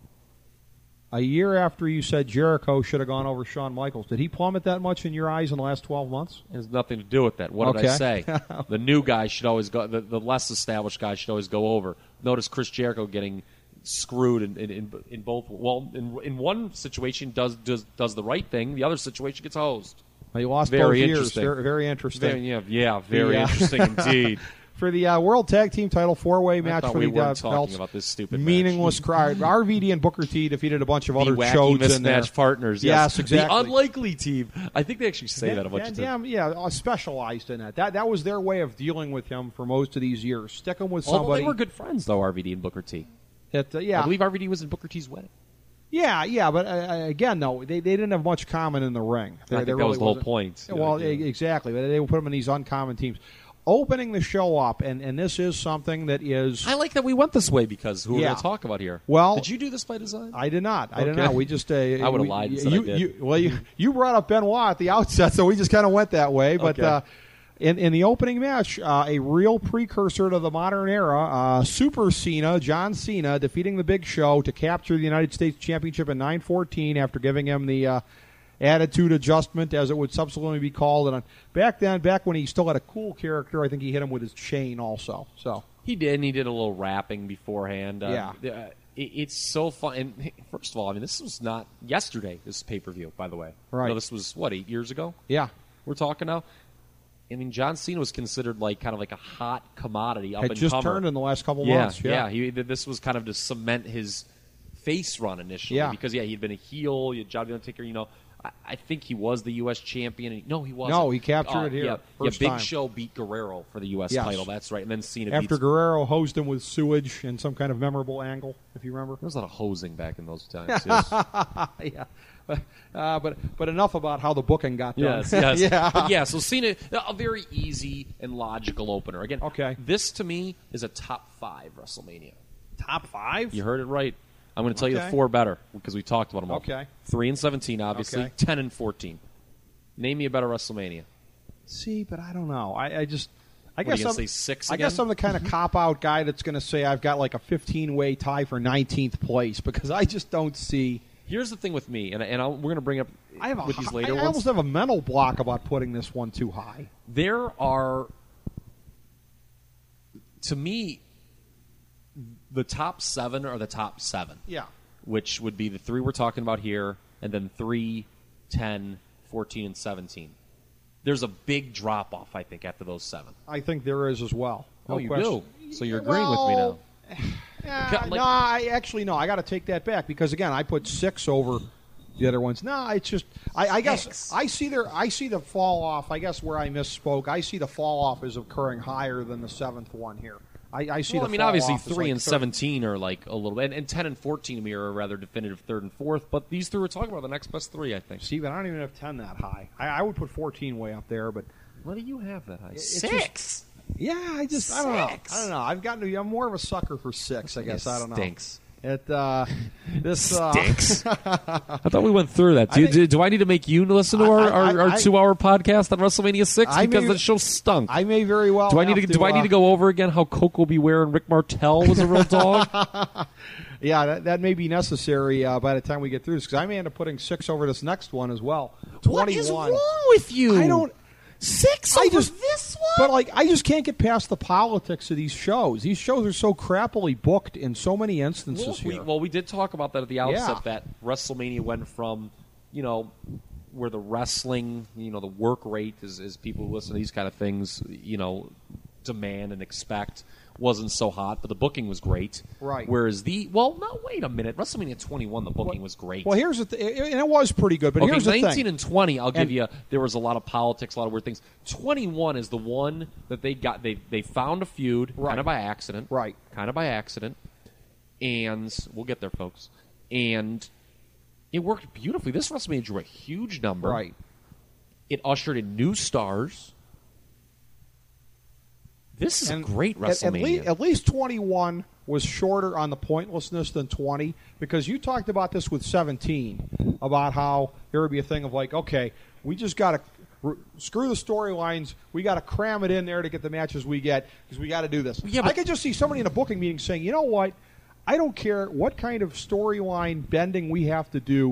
A year after you said Jericho should have gone over Shawn Michaels, did he plummet that much in your eyes in the last twelve months? It has nothing to do with that. What did I Okay. say? The new guy should always go. The, the less established guy should always go over. Notice Chris Jericho getting screwed in, in, in, in both. Well, in, in one situation does, does does the right thing. The other situation gets hosed. He lost Very both years. interesting. Very, very interesting. Very, yeah, yeah, very The, uh, interesting indeed. For the uh, World Tag Team Title four-way match I thought for we the weren't uh, talking belts, about this stupid match. meaningless crowd. R V D and Booker T defeated a bunch of The other wacky shows in there. mismatched partners. Yes, Yes, exactly. The unlikely team. I think they actually say Yeah, that a bunch yeah, of times. yeah, yeah, uh, specialized in it. That that was their way of dealing with him for most of these years. Stick him with Although somebody. they were good friends, though, R V D and Booker T. That, uh, yeah, I believe R V D was in Booker T's wedding. yeah, yeah. But uh, again, though, they, they didn't have much common in the ring. There, I think there that really was the whole wasn't- point. Well, Yeah, yeah. e- exactly. But they would put them in these uncommon teams. Opening the show up, and, and this is something that is. I like that we went this way because who we're Yeah. going to talk about here. Well- did you do this by design? I did not. I did Okay. not. We just. Uh, I would've we- lied and said you, I did. You, well, you, you brought up Benoit at the outset, so we just kind of went that way. But Okay. uh, in in the opening match, uh, a real precursor to the modern era, uh, Super Cena, John Cena, defeating the Big Show to capture the United States Championship in nine fourteen after giving him the. Uh, Attitude adjustment, as it would subsequently be called, and uh, back then, back when he still had a cool character, I think he hit him with his chain also. So He did, and he did a little rapping beforehand. Uh, Yeah. uh, it, it's so fun. And hey, first of all, I mean, this was not yesterday. This pay per view, by the way. Right. No, this was what eight years ago. yeah, We're talking now. I mean, John Cena was considered like kind of like a hot commodity up had and just comer. turned in the last couple yeah, months. yeah. He, this was kind of to cement his face run initially. Yeah. Because yeah, he'd been a heel. You had John the Undertaker. You know, I, I think he was the U S champion. And he, no, he wasn't. No, he captured Uh, it here, Yeah, first yeah Big time. Show beat Guerrero for the U S Yes. title. That's right. And then Cena After beats. Guerrero hosed him with sewage in some kind of memorable angle, if you remember. There was a lot of hosing back in those times. Yes, yeah, but, uh, but but enough about how the booking got done. yes. yes. yeah, But yeah, so Cena, a very easy and logical opener. Again, Okay. this to me is a top five WrestleMania. top five. You heard it right. I'm going to tell you Okay. the four better because we talked about them all. Okay. Three and seventeen, obviously. Okay. Ten and fourteen. Name me a better WrestleMania. See, but I don't know. I, I just. I What, are guess you gonna I'm, say six I guess again? I'm the kind of cop out guy that's going to say I've got like a fifteen-way tie for nineteenth place because I just don't see. Here's the thing with me, and, and I'll, we're going to bring up I have a, with these I, later I ones. almost have a mental block about putting this one too high. There are, to me, the top seven are the top seven. Yeah. Which would be the three we're talking about here, and then three, ten, fourteen, and seventeen. There's a big drop-off, I think, after those seven. I think there is as well. Oh, No you question. do? So you're agreeing with me now. Yeah, Got, like- no, I actually no. I got to take that back because again, I put six over the other ones. No, it's just I, I guess Six. I see there. I see the fall off. I guess where I misspoke. I see the fall off is occurring higher than the seventh one here. I, I see. Well, the I mean, fall obviously, off as three like and third. seventeen are like a little bit, and, and ten and fourteen to me are a rather definitive third and fourth. But these three we're talking about are the next best three, I think. See, but I don't even have ten that high. I, I would put fourteen way up there, but What do you have that high? It's Six. yeah, I just I don't know. Six. I don't know. I've gotten to be. I'm more of a sucker for six. I guess I don't know. Stinks. It uh, this uh, Stinks. I thought we went through that. Do, I think- do, do I need to make you listen to I- our, I- our, our I- two-hour podcast on WrestleMania six I because may- the show stunk? I may very well. do I need have to, do I need uh, to go over again how Coco Beware and Rick Martel was a real dog? Yeah, that, that may be necessary uh, by the time we get through this because I may end up putting six over this next one as well. What is twenty-one. wrong with you? I don't. Six I over just this one? But like, I just can't get past the politics of these shows. These shows are so crappily booked in so many instances Well, we, here. well, we did talk about that at the outset. Yeah. That WrestleMania went from, you know, where the wrestling, you know, the work rate is, is people who listen to these kind of things, you know, demand and expect wasn't so hot, but the booking was great. Right. Whereas the well, no, wait a minute, WrestleMania twenty-one, the booking was great. well, here's the th- and it was pretty good. But okay, here's the nineteen thing. and twenty, I'll give And- you. There was a lot of politics, a lot of weird things. twenty-one is the one that they got. They they found a feud, Right. kind of by accident, Right. Kind of by accident, and we'll get there, folks. And it worked beautifully. This WrestleMania drew a huge number. Right. It ushered in new stars. This is And a great at- At, WrestleMania. least, at least twenty-one was shorter on the pointlessness than twenty because you talked about this with seventeen about how there would be a thing of like, okay, we just got to r- screw the storylines. We got to cram it in there to get the matches we get because we got to do this. Yeah, but- I could just see somebody in a booking meeting saying, you know what? I don't care what kind of storyline bending we have to do.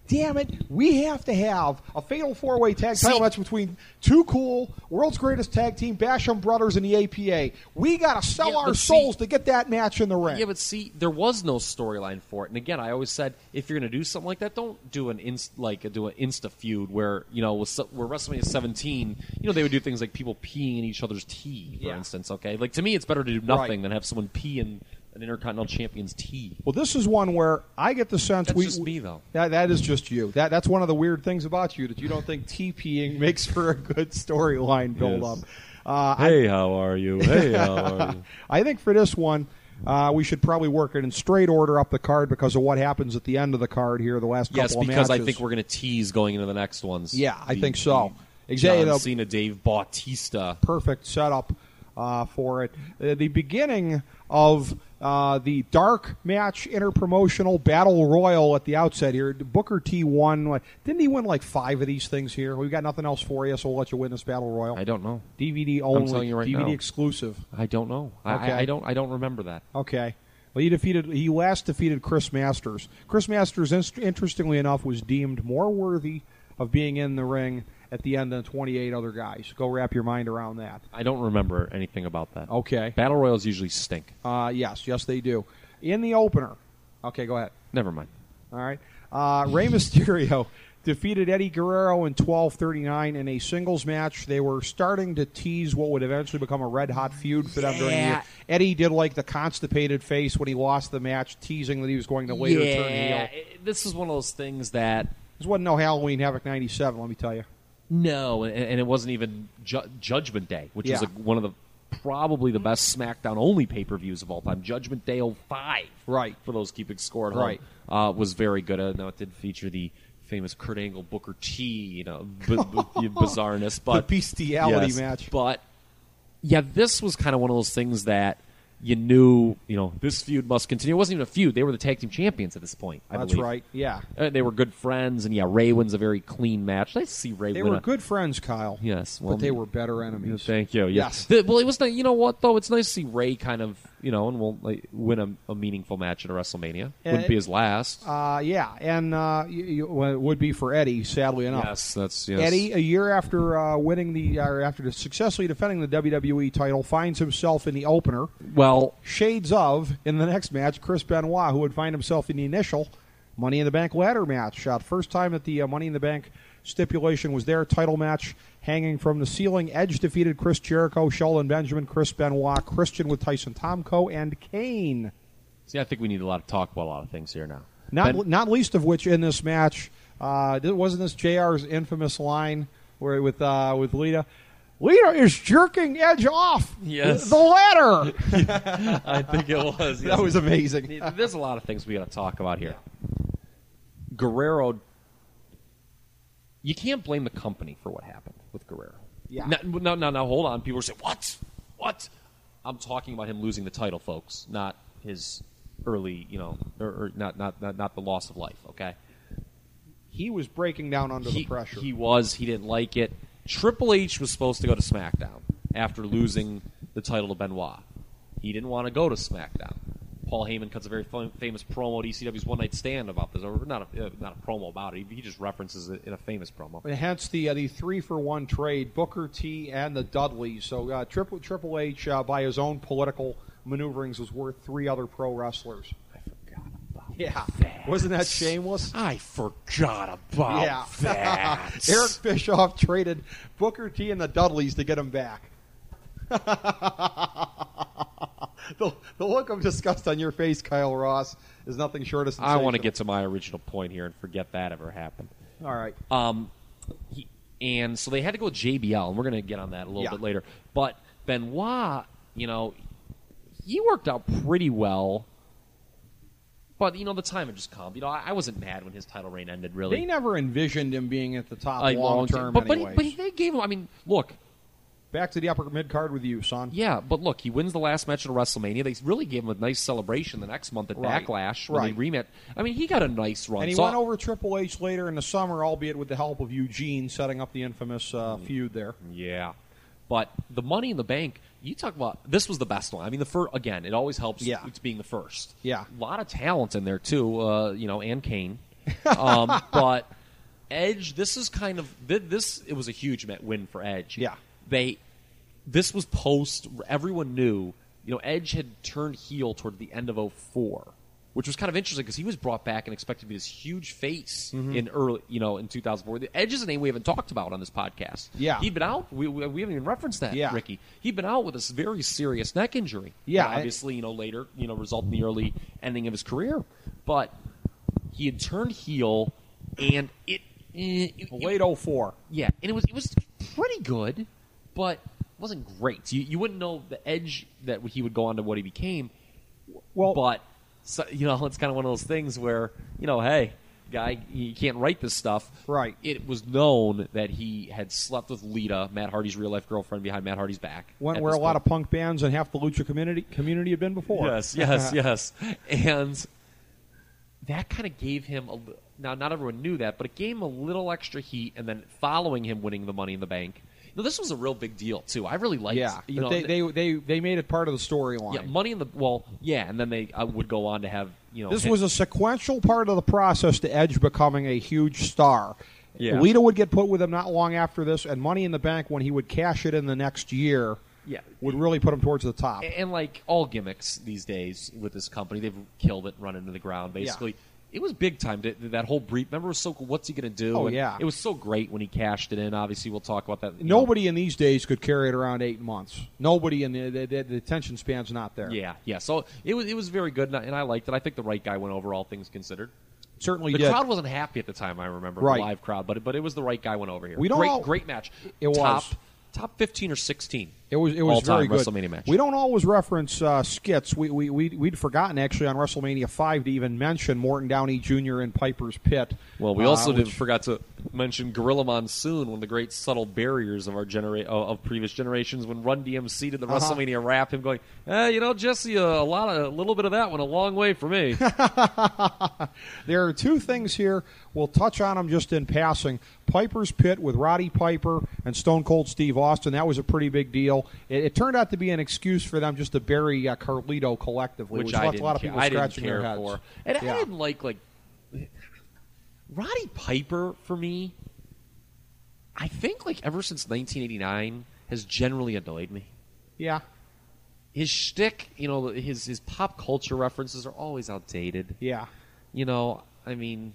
damn it, we have to have a fatal four-way tag title See- match between Too Cool, World's Greatest Tag Team, Basham Brothers, and the A P A. We got to sell Yeah, our but souls see- to get that match in the ring. Yeah, but see, there was no storyline for it. And again, I always said, if you're going to do something like that, don't do an inst like do an insta feud where you know with, where WrestleMania seventeen, you know they would do things like people peeing in each other's tea, for Yeah. instance. Okay, like to me, it's better to do nothing Right. than have someone pee in an Intercontinental Champion's tea. Well, this is one where I get the sense That's we. just me, though. That that is just you. That that's one of the weird things about you that you don't think TPing makes for a good storyline build up. Yes. Uh, Hey, how are you? Hey, how are you? I think for this one, uh, we should probably work it in straight order up the card because of what happens at the end of the card here, the last couple Yes, of because matches. I think we're going to tease going into the next ones. Yeah, I The- think so. the Exactly. John Cena, Dave Bautista. Perfect setup uh, for it. Uh, the beginning of uh, the dark match interpromotional battle royal at the outset here. Booker T won. Like, didn't he win like five of these things here? We've got nothing else for you, so we'll let you win this battle royal. I don't know. D V D only. telling you right D V D now. exclusive. I don't know. I, Okay. I, I don't. I don't remember that. Okay. Well, he defeated. He last defeated Chris Masters. Chris Masters, in- interestingly enough, was deemed more worthy of being in the ring at the end than twenty-eight other guys. Go wrap your mind around that. I don't remember anything about that. Okay. Battle royals usually stink. Uh, yes, yes, they do. In the opener. Okay, go ahead. Never mind. All right. Uh, Rey Mysterio defeated Eddie Guerrero in twelve thirty-nine in a singles match. They were starting to tease what would eventually become a red-hot feud for them during the Yeah. year. Eddie did like the constipated face when he lost the match, teasing that he was going to later turn heel. yeah, it- this is one of those things that This wasn't no Halloween Havoc ninety-seven, let me tell you. no, and, and it wasn't even ju- Judgment Day, which Yeah. was a, one of the probably the best SmackDown only pay per views of all time. Judgment Day oh five, Right. For those keeping score at Right. home, uh, was very good. Uh, now it did feature the famous Kurt Angle Booker T, you know, b- b- bizarreness, but the bestiality yes, match. But yeah, this was kind of one of those things that you knew, you know, this feud must continue. It wasn't even a feud; they were the tag team champions at this point. I That's believe. right, yeah. Uh, they were good friends, and yeah, Ray wins a very clean match. Nice to see Ray They win. were a, good friends, Kyle. Yes, well, but they were better enemies. Thank you. Yeah. Yes. The- well, it was. Nice, you know what though? It's nice to see Ray kind of, you know, and will like, win a, a meaningful match at a WrestleMania. Wouldn't Uh, be his last. Uh, yeah, and uh, you, you, well, it would be for Eddie, sadly enough. yes, that's yes. Eddie, a year after uh, winning the, uh, after successfully defending the W W E title, finds himself in the opener. Well, Shades of, in the next match, Chris Benoit, who would find himself in the initial Money in the Bank ladder match. Uh, first time that the uh, Money in the Bank stipulation was their title match, hanging from the ceiling. Edge defeated Chris Jericho, Sheldon Benjamin, Chris Benoit, Christian with Tyson Tomko, and Kane. see, I think we need a lot of talk about a lot of things here now. Not Ben- not least of which in this match, uh, wasn't this J R's infamous line where with uh, with Lita? Lita is jerking Edge off Yes. the ladder. I think it was. That was amazing. There's a lot of things we got to talk about here. Guerrero, you can't blame the company for what happened with Guerrero. Yeah. No, no, no, no, hold on. People are saying, what? What? I'm talking about him losing the title, folks, not his early, you know, or, or not, not, not, not the loss of life, okay? He was breaking down under he, the pressure. He was. He didn't like it. Triple H was supposed to go to SmackDown after losing the title to Benoit. He didn't want to go to SmackDown. Paul Heyman cuts a very fam- famous promo at E C W's One Night Stand about this, or not a, uh, not a promo about it. He, he just references it in a famous promo. And hence the uh, the three for one trade, Booker T and the Dudleys. So uh, Triple Triple H, uh, by his own political maneuverings, was worth three other pro wrestlers. I forgot about Yeah, that. wasn't that shameless? I forgot about Yeah. that. Eric Bischoff traded Booker T and the Dudleys to get him back. the, the look of disgust on your face, Kyle Ross, is nothing short of I sensational. want to get to my original point here and forget that ever happened. All right. Um, he, and so they had to go with J B L, and we're going to get on that a little Yeah. bit later. But Benoit, you know, he worked out pretty well. But, you know, the time had just come. You know, I, I wasn't mad when his title reign ended, really. They never envisioned him being at the top Like, long long- term But, but, he, anyways. but he- they gave him, I mean, look, Back to the upper mid card with you, son. yeah, but look, he wins the last match at WrestleMania. They really gave him a nice celebration the next month at Right. Backlash when Right. they rematch. I mean, he got a nice run. And he So- went over Triple H later in the summer, albeit with the help of Eugene, setting up the infamous uh, feud there. Yeah. But the Money in the Bank, you talk about, this was the best one. I mean, the first, again, it always helps Yeah. it's being the first. Yeah. A lot of talent in there, too, uh, you know, and Kane. Um, but Edge, this is kind of this. It was a huge win for Edge. Yeah, they. This was post. Everyone knew, you know, Edge had turned heel toward the end of oh four, which was kind of interesting because he was brought back and expected to be this huge face mm-hmm. in early, you know, in two thousand four. The Edge is a name we haven't talked about on this podcast. Yeah, he'd been out. We, we, we haven't even referenced that. Yeah. Ricky. He'd been out with this very serious neck injury. Yeah, and obviously, you know, later, you know, resulted in the early ending of his career, but he had turned heel, and it, it, it late oh four. Yeah, and it was it was pretty good, but it wasn't great. You you wouldn't know the Edge that he would go on to what he became. Well, but so, you know, it's kind of one of those things where, you know, hey, guy, you can't write this stuff. Right. It was known that he had slept with Lita, Matt Hardy's real life girlfriend, behind Matt Hardy's back. Went where a lot of punk bands and half the lucha community community had been before. Yes, yes, yes, and that kind of gave him a. Now, not everyone knew that, but it gave him a little extra heat. And then following him winning the Money in the Bank. Now, this was a real big deal too. I really liked. Yeah, you know, they, they they they made it part of the storyline. Yeah, Money in the well, yeah, and then they uh, would go on to have you know. This hit, was a sequential part of the process to Edge becoming a huge star. Yeah. Lita would get put with him not long after this, and Money in the Bank, when he would cash it in the next year, yeah, would really put him towards the top. And, and like all gimmicks these days with this company, they've killed it, run into the ground. Basically, yeah. It was big time. To, that whole brief. Remember, it was so cool. What's he going to do? Oh and yeah, it was so great when he cashed it in. Obviously, we'll talk about that. Nobody know. in these days could carry it around eight months. Nobody in the the, the, the attention span's not there. Yeah, yeah. So it was it was very good, and I, and I liked it. I think the right guy went over, all things considered. Certainly the did. crowd wasn't happy at the time. I remember right. the live crowd, but but it was the right guy went over here. We don't great all, great match. It top, was top fifteen or sixteen. It was it was very good. WrestleMania match. We don't always reference uh, skits. We we we we'd forgotten actually on WrestleMania five to even mention Morton Downey Junior in Piper's Pit. Well, we also uh, did forgot to mention Gorilla Monsoon, one of the great subtle barriers of our genera- of previous generations. When Run D M C did the uh-huh. WrestleMania rap, him going, eh, you know, Jesse, a, a lot of a little bit of that went a long way for me. There are two things here. We'll touch on them just in passing. Piper's Pit with Roddy Piper and Stone Cold Steve Austin. That was a pretty big deal. It, it turned out to be an excuse for them just to bury uh, Carlito collectively, which, which I left didn't a lot of care. people I scratching didn't care their heads. For. And yeah. I didn't like like Roddy Piper for me. I think like ever since nineteen eighty-nine has generally annoyed me. Yeah. His shtick, you know, his his pop culture references are always outdated. Yeah. You know, I mean,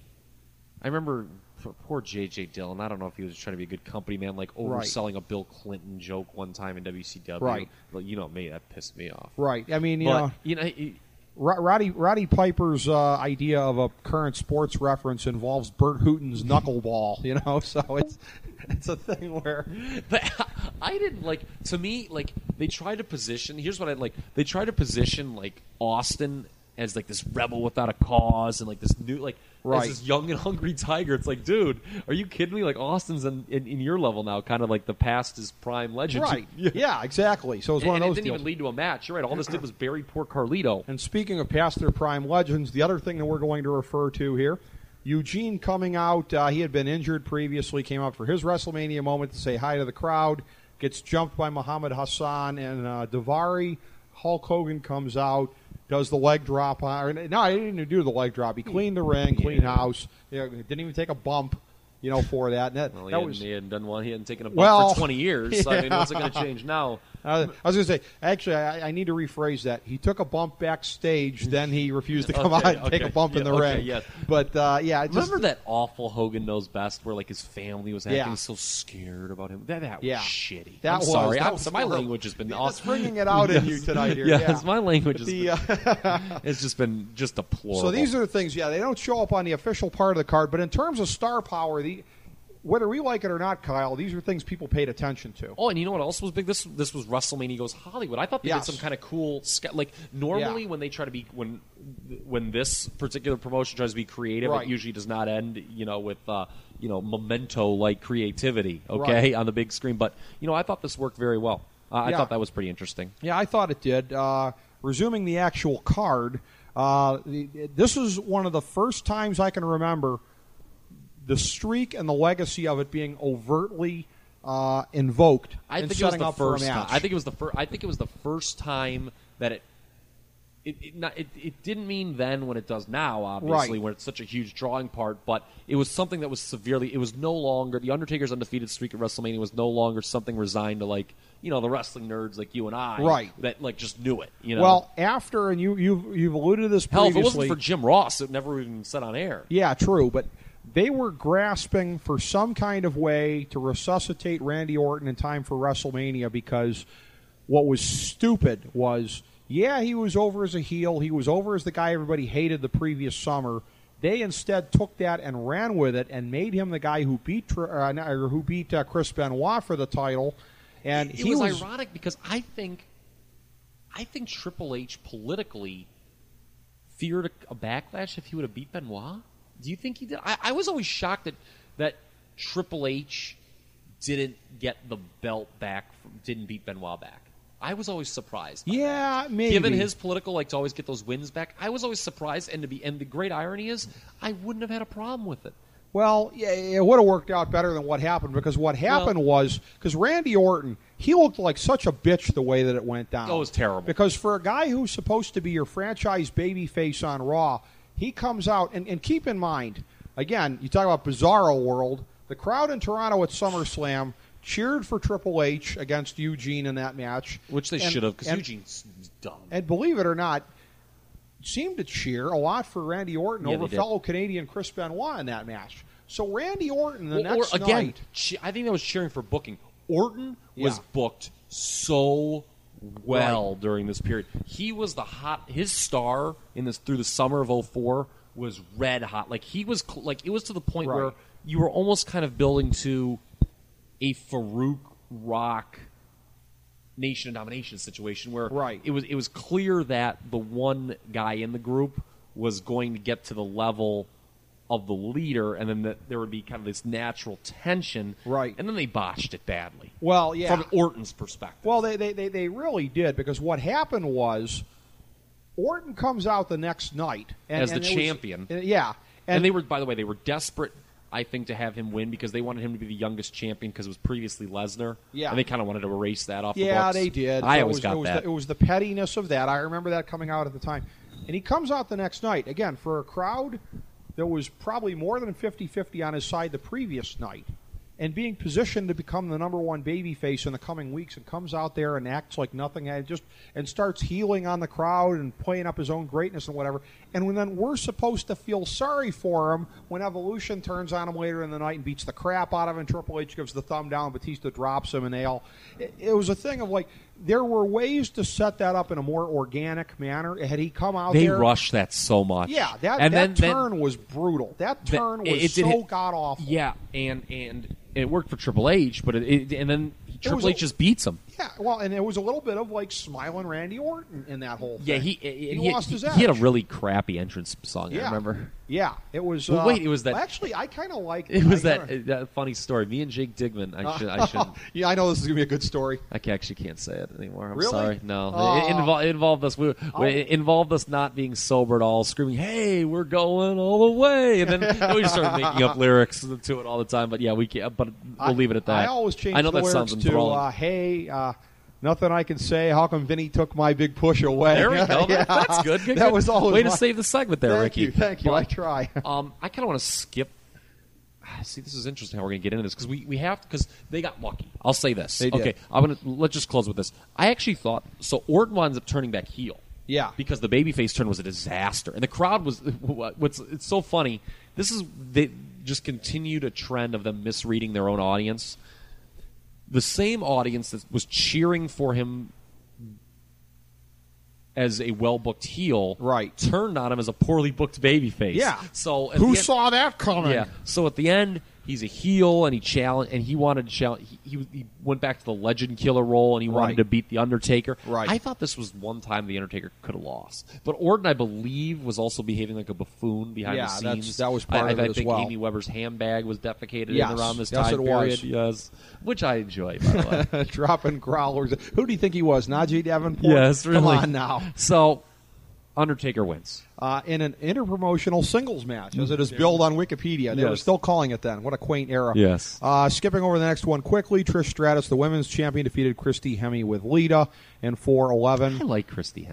I remember poor J J Dillon. I don't know if he was trying to be a good company man, like overselling right. a Bill Clinton joke one time in W C W. Right. But you know me, that pissed me off. Right. I mean, you but, know, you know. He, Roddy Roddy Piper's uh, idea of a current sports reference involves Bert Hooton's knuckleball, you know, so it's it's a thing where. But I didn't like. To me, like they tried to position. Here's what I like. They tried to position like Austin as like this rebel without a cause and like this new like right. as this young and hungry tiger. It's like, dude, are you kidding me? Like Austin's in, in, in your level now, kind of like the past is prime legend. Right. Yeah, yeah exactly. So it's and, one and of those it didn't deals. even lead to a match. You're right. All this did was bury poor Carlito. And speaking of past their prime legends, the other thing that we're going to refer to here, Eugene coming out. Uh, he had been injured previously, came out for his WrestleMania moment to say hi to the crowd, gets jumped by Muhammad Hassan and uh, Daivari. Hulk Hogan comes out, does the leg drop. On, or, no, he didn't even do the leg drop. He cleaned the ring, cleaned yeah. house. You know, didn't even take a bump, you know, for that. And that, well, he, that hadn't, was, he hadn't done one. He hadn't taken a bump well, for twenty years. Yeah. So, I mean, what's it going to change now? Uh, I was going to say, actually, I, I need to rephrase that. He took a bump backstage, then he refused to come okay, out and okay. take a bump yeah, in the okay, ring. Yes. But, uh, yeah. Just, remember that awful Hogan Knows Best where, like, his family was acting yeah. so scared about him? That, that yeah. was shitty. That I'm was, sorry. that I'm, was so my horrible. language has been It's awesome. bringing it out yes. in you tonight here. Yes, yeah. my language has the, been, uh, it's just been just deplorable. So these are the things, yeah, they don't show up on the official part of the card, but in terms of star power, the whether we like it or not, Kyle, these are things people paid attention to. Oh, and you know what else was big? This this was WrestleMania Goes Hollywood. I thought they yes. did some kind of cool ske- like normally yeah. when they try to be when when this particular promotion tries to be creative, right. it usually does not end, you know, with uh, you know, Memento like creativity, okay, right. on the big screen. But you know, I thought this worked very well. Uh, I yeah. thought that was pretty interesting. Yeah, I thought it did. Uh, resuming the actual card, uh, the, this is one of the first times I can remember the streak and the legacy of it being overtly uh, invoked. I in think it was setting the up for a first time. match. I think it was the first. I think it was the first time that it It it, not, it it didn't mean then when it does now, obviously, Right. when it's such a huge drawing part, but it was something that was severely, it was no longer, the Undertaker's undefeated streak at WrestleMania was no longer something resigned to, like, you know, the wrestling nerds like you and I. Right. That, like, just knew it, you know? Well, after, and you, you've, you've alluded to this Hell, previously. if it wasn't for Jim Ross, it never even said on air. Yeah, true, but they were grasping for some kind of way to resuscitate Randy Orton in time for WrestleMania because what was stupid was, yeah, he was over as a heel. He was over as the guy everybody hated the previous summer. They instead took that and ran with it and made him the guy who beat uh, or who beat uh, Chris Benoit for the title. And it, it he was, was ironic because I think, I think Triple H politically feared a, a backlash if he would have beat Benoit. Do you think he did? I, I was always shocked that that Triple H didn't get the belt back, from, didn't beat Benoit back. I was always surprised. by Yeah, that. maybe. Given his political, like to always get those wins back, I was always surprised. And to be, and the great irony is, I wouldn't have had a problem with it. Well, yeah, it would have worked out better than what happened because what happened Well- was because Randy Orton, he looked like such a bitch the way that it went down. Oh, it was terrible. Because for a guy who's supposed to be your franchise babyface on Raw, he comes out and, and keep in mind, again, you talk about Bizarro World. The crowd in Toronto at SummerSlam cheered for Triple H against Eugene in that match, Which they And- should have, because and- Eugene's dumb. And believe it or not, seemed to cheer a lot for Randy Orton Yeah, over they did. fellow Canadian Chris Benoit in that match. So Randy Orton the Well, or- next again, night. che- I think that was cheering for booking. Orton was Yeah. booked so well Right. during this period. He was the hot. His star in this through the summer of oh four was red hot. Like he was cl- like it was to the point Right. where you were almost kind of building to a Farouk Rock Nation of Domination situation where Right. it was it was clear that the one guy in the group was going to get to the level of the leader, and then that there would be kind of this natural tension. Right. And then they botched it badly. Well, yeah. From Orton's perspective. Well, they, they, they, they really did because what happened was Orton comes out the next night and, As the and it was- champion. uh, yeah, and, they were, by the way, they were desperate, I think, to have him win because they wanted him to be the youngest champion because it was previously Lesnar. Yeah. And they kind of wanted to erase that off the yeah, books. they did. I So always it was, got it was that. The, it was the pettiness of that. I remember that coming out at the time, and he comes out the next night again for a crowd that was probably more than fifty-fifty on his side the previous night, and being positioned to become the number one babyface in the coming weeks, and comes out there and acts like nothing, and just and starts healing on the crowd and playing up his own greatness and whatever. And when then we're supposed to feel sorry for him when Evolution turns on him later in the night and beats the crap out of him, Triple H gives the thumb down, Batista drops him, and they all. It, it was a thing of like there were ways to set that up in a more organic manner. Had he come out They there, rushed that so much. yeah, that, and that then, turn then, was brutal. That that- turn it- was it did so hit- god awful. Yeah, and and it worked for Triple H, but it, it and then Triple was a- H just beats him. Yeah, well, and it was a little bit of like smiling Randy Orton in that whole thing. Yeah, he he, he, lost his he, edge. he had a really crappy entrance song. yeah. I remember. Yeah, it was. Well, uh, wait, it was that- Actually, I kind of like. It was I that, kinda- that funny story. Me and Jake Digman. I should. I should. yeah, I know this is gonna be a good story. I ca- actually can't say it anymore. I'm Really? sorry. No, Oh. it, involved, it involved us. We, Oh. it involved us not being sober at all, screaming, "Hey, we're going all the way!" And then we just started making up lyrics to it all the time. But yeah, we can't. But we'll I- leave it at that. I always change I know the that lyrics sounds to enthralling. uh, "Hey, uh, nothing I can say. How come Vinny took my big push away?" There we go. Yeah. That- That's good. good That good. was always way my- to save the segment there, Thank Ricky. you, thank you. But, I try. um, I kind of want to skip. See, this is interesting how we're going to get into this because we, we have because they got lucky. I'll say this. They did. Okay, I'm gonna let's just close with this. I actually thought so. Orton winds up turning back heel. Yeah. because the babyface turn was a disaster, and the crowd was. What's it's so funny. This is they just continued a trend of them misreading their own audience. The same audience that was cheering for him as a well-booked heel, Right. turned on him as a poorly booked babyface. Yeah. So at Who the end- saw that coming? Yeah. So at the end, he's a heel, and he challenged, and he wanted to challenge. He, he, he went back to the Legend Killer role, and he wanted Right. to beat the Undertaker. Right. I thought this was one time the Undertaker could have lost, but Orton, I believe, was also behaving like a buffoon behind Yeah, the that's- scenes. that was part I, of I, it I as think well. Amy Weber's handbag was defecated Yes. in around this Yes, time it period. was. Yes, which I enjoy. By the way. Dropping growlers. Who do you think he was? Najee Davenport? Yes, Come really. on now. So, Undertaker wins. Uh, in an interpromotional singles match, as it is billed on Wikipedia. They were Yes. still calling it then. What a quaint era. Yes. Uh, skipping over the next one quickly, Trish Stratus, the women's champion, defeated Christy Hemme with Lita in four eleven. I like Christy Hemme.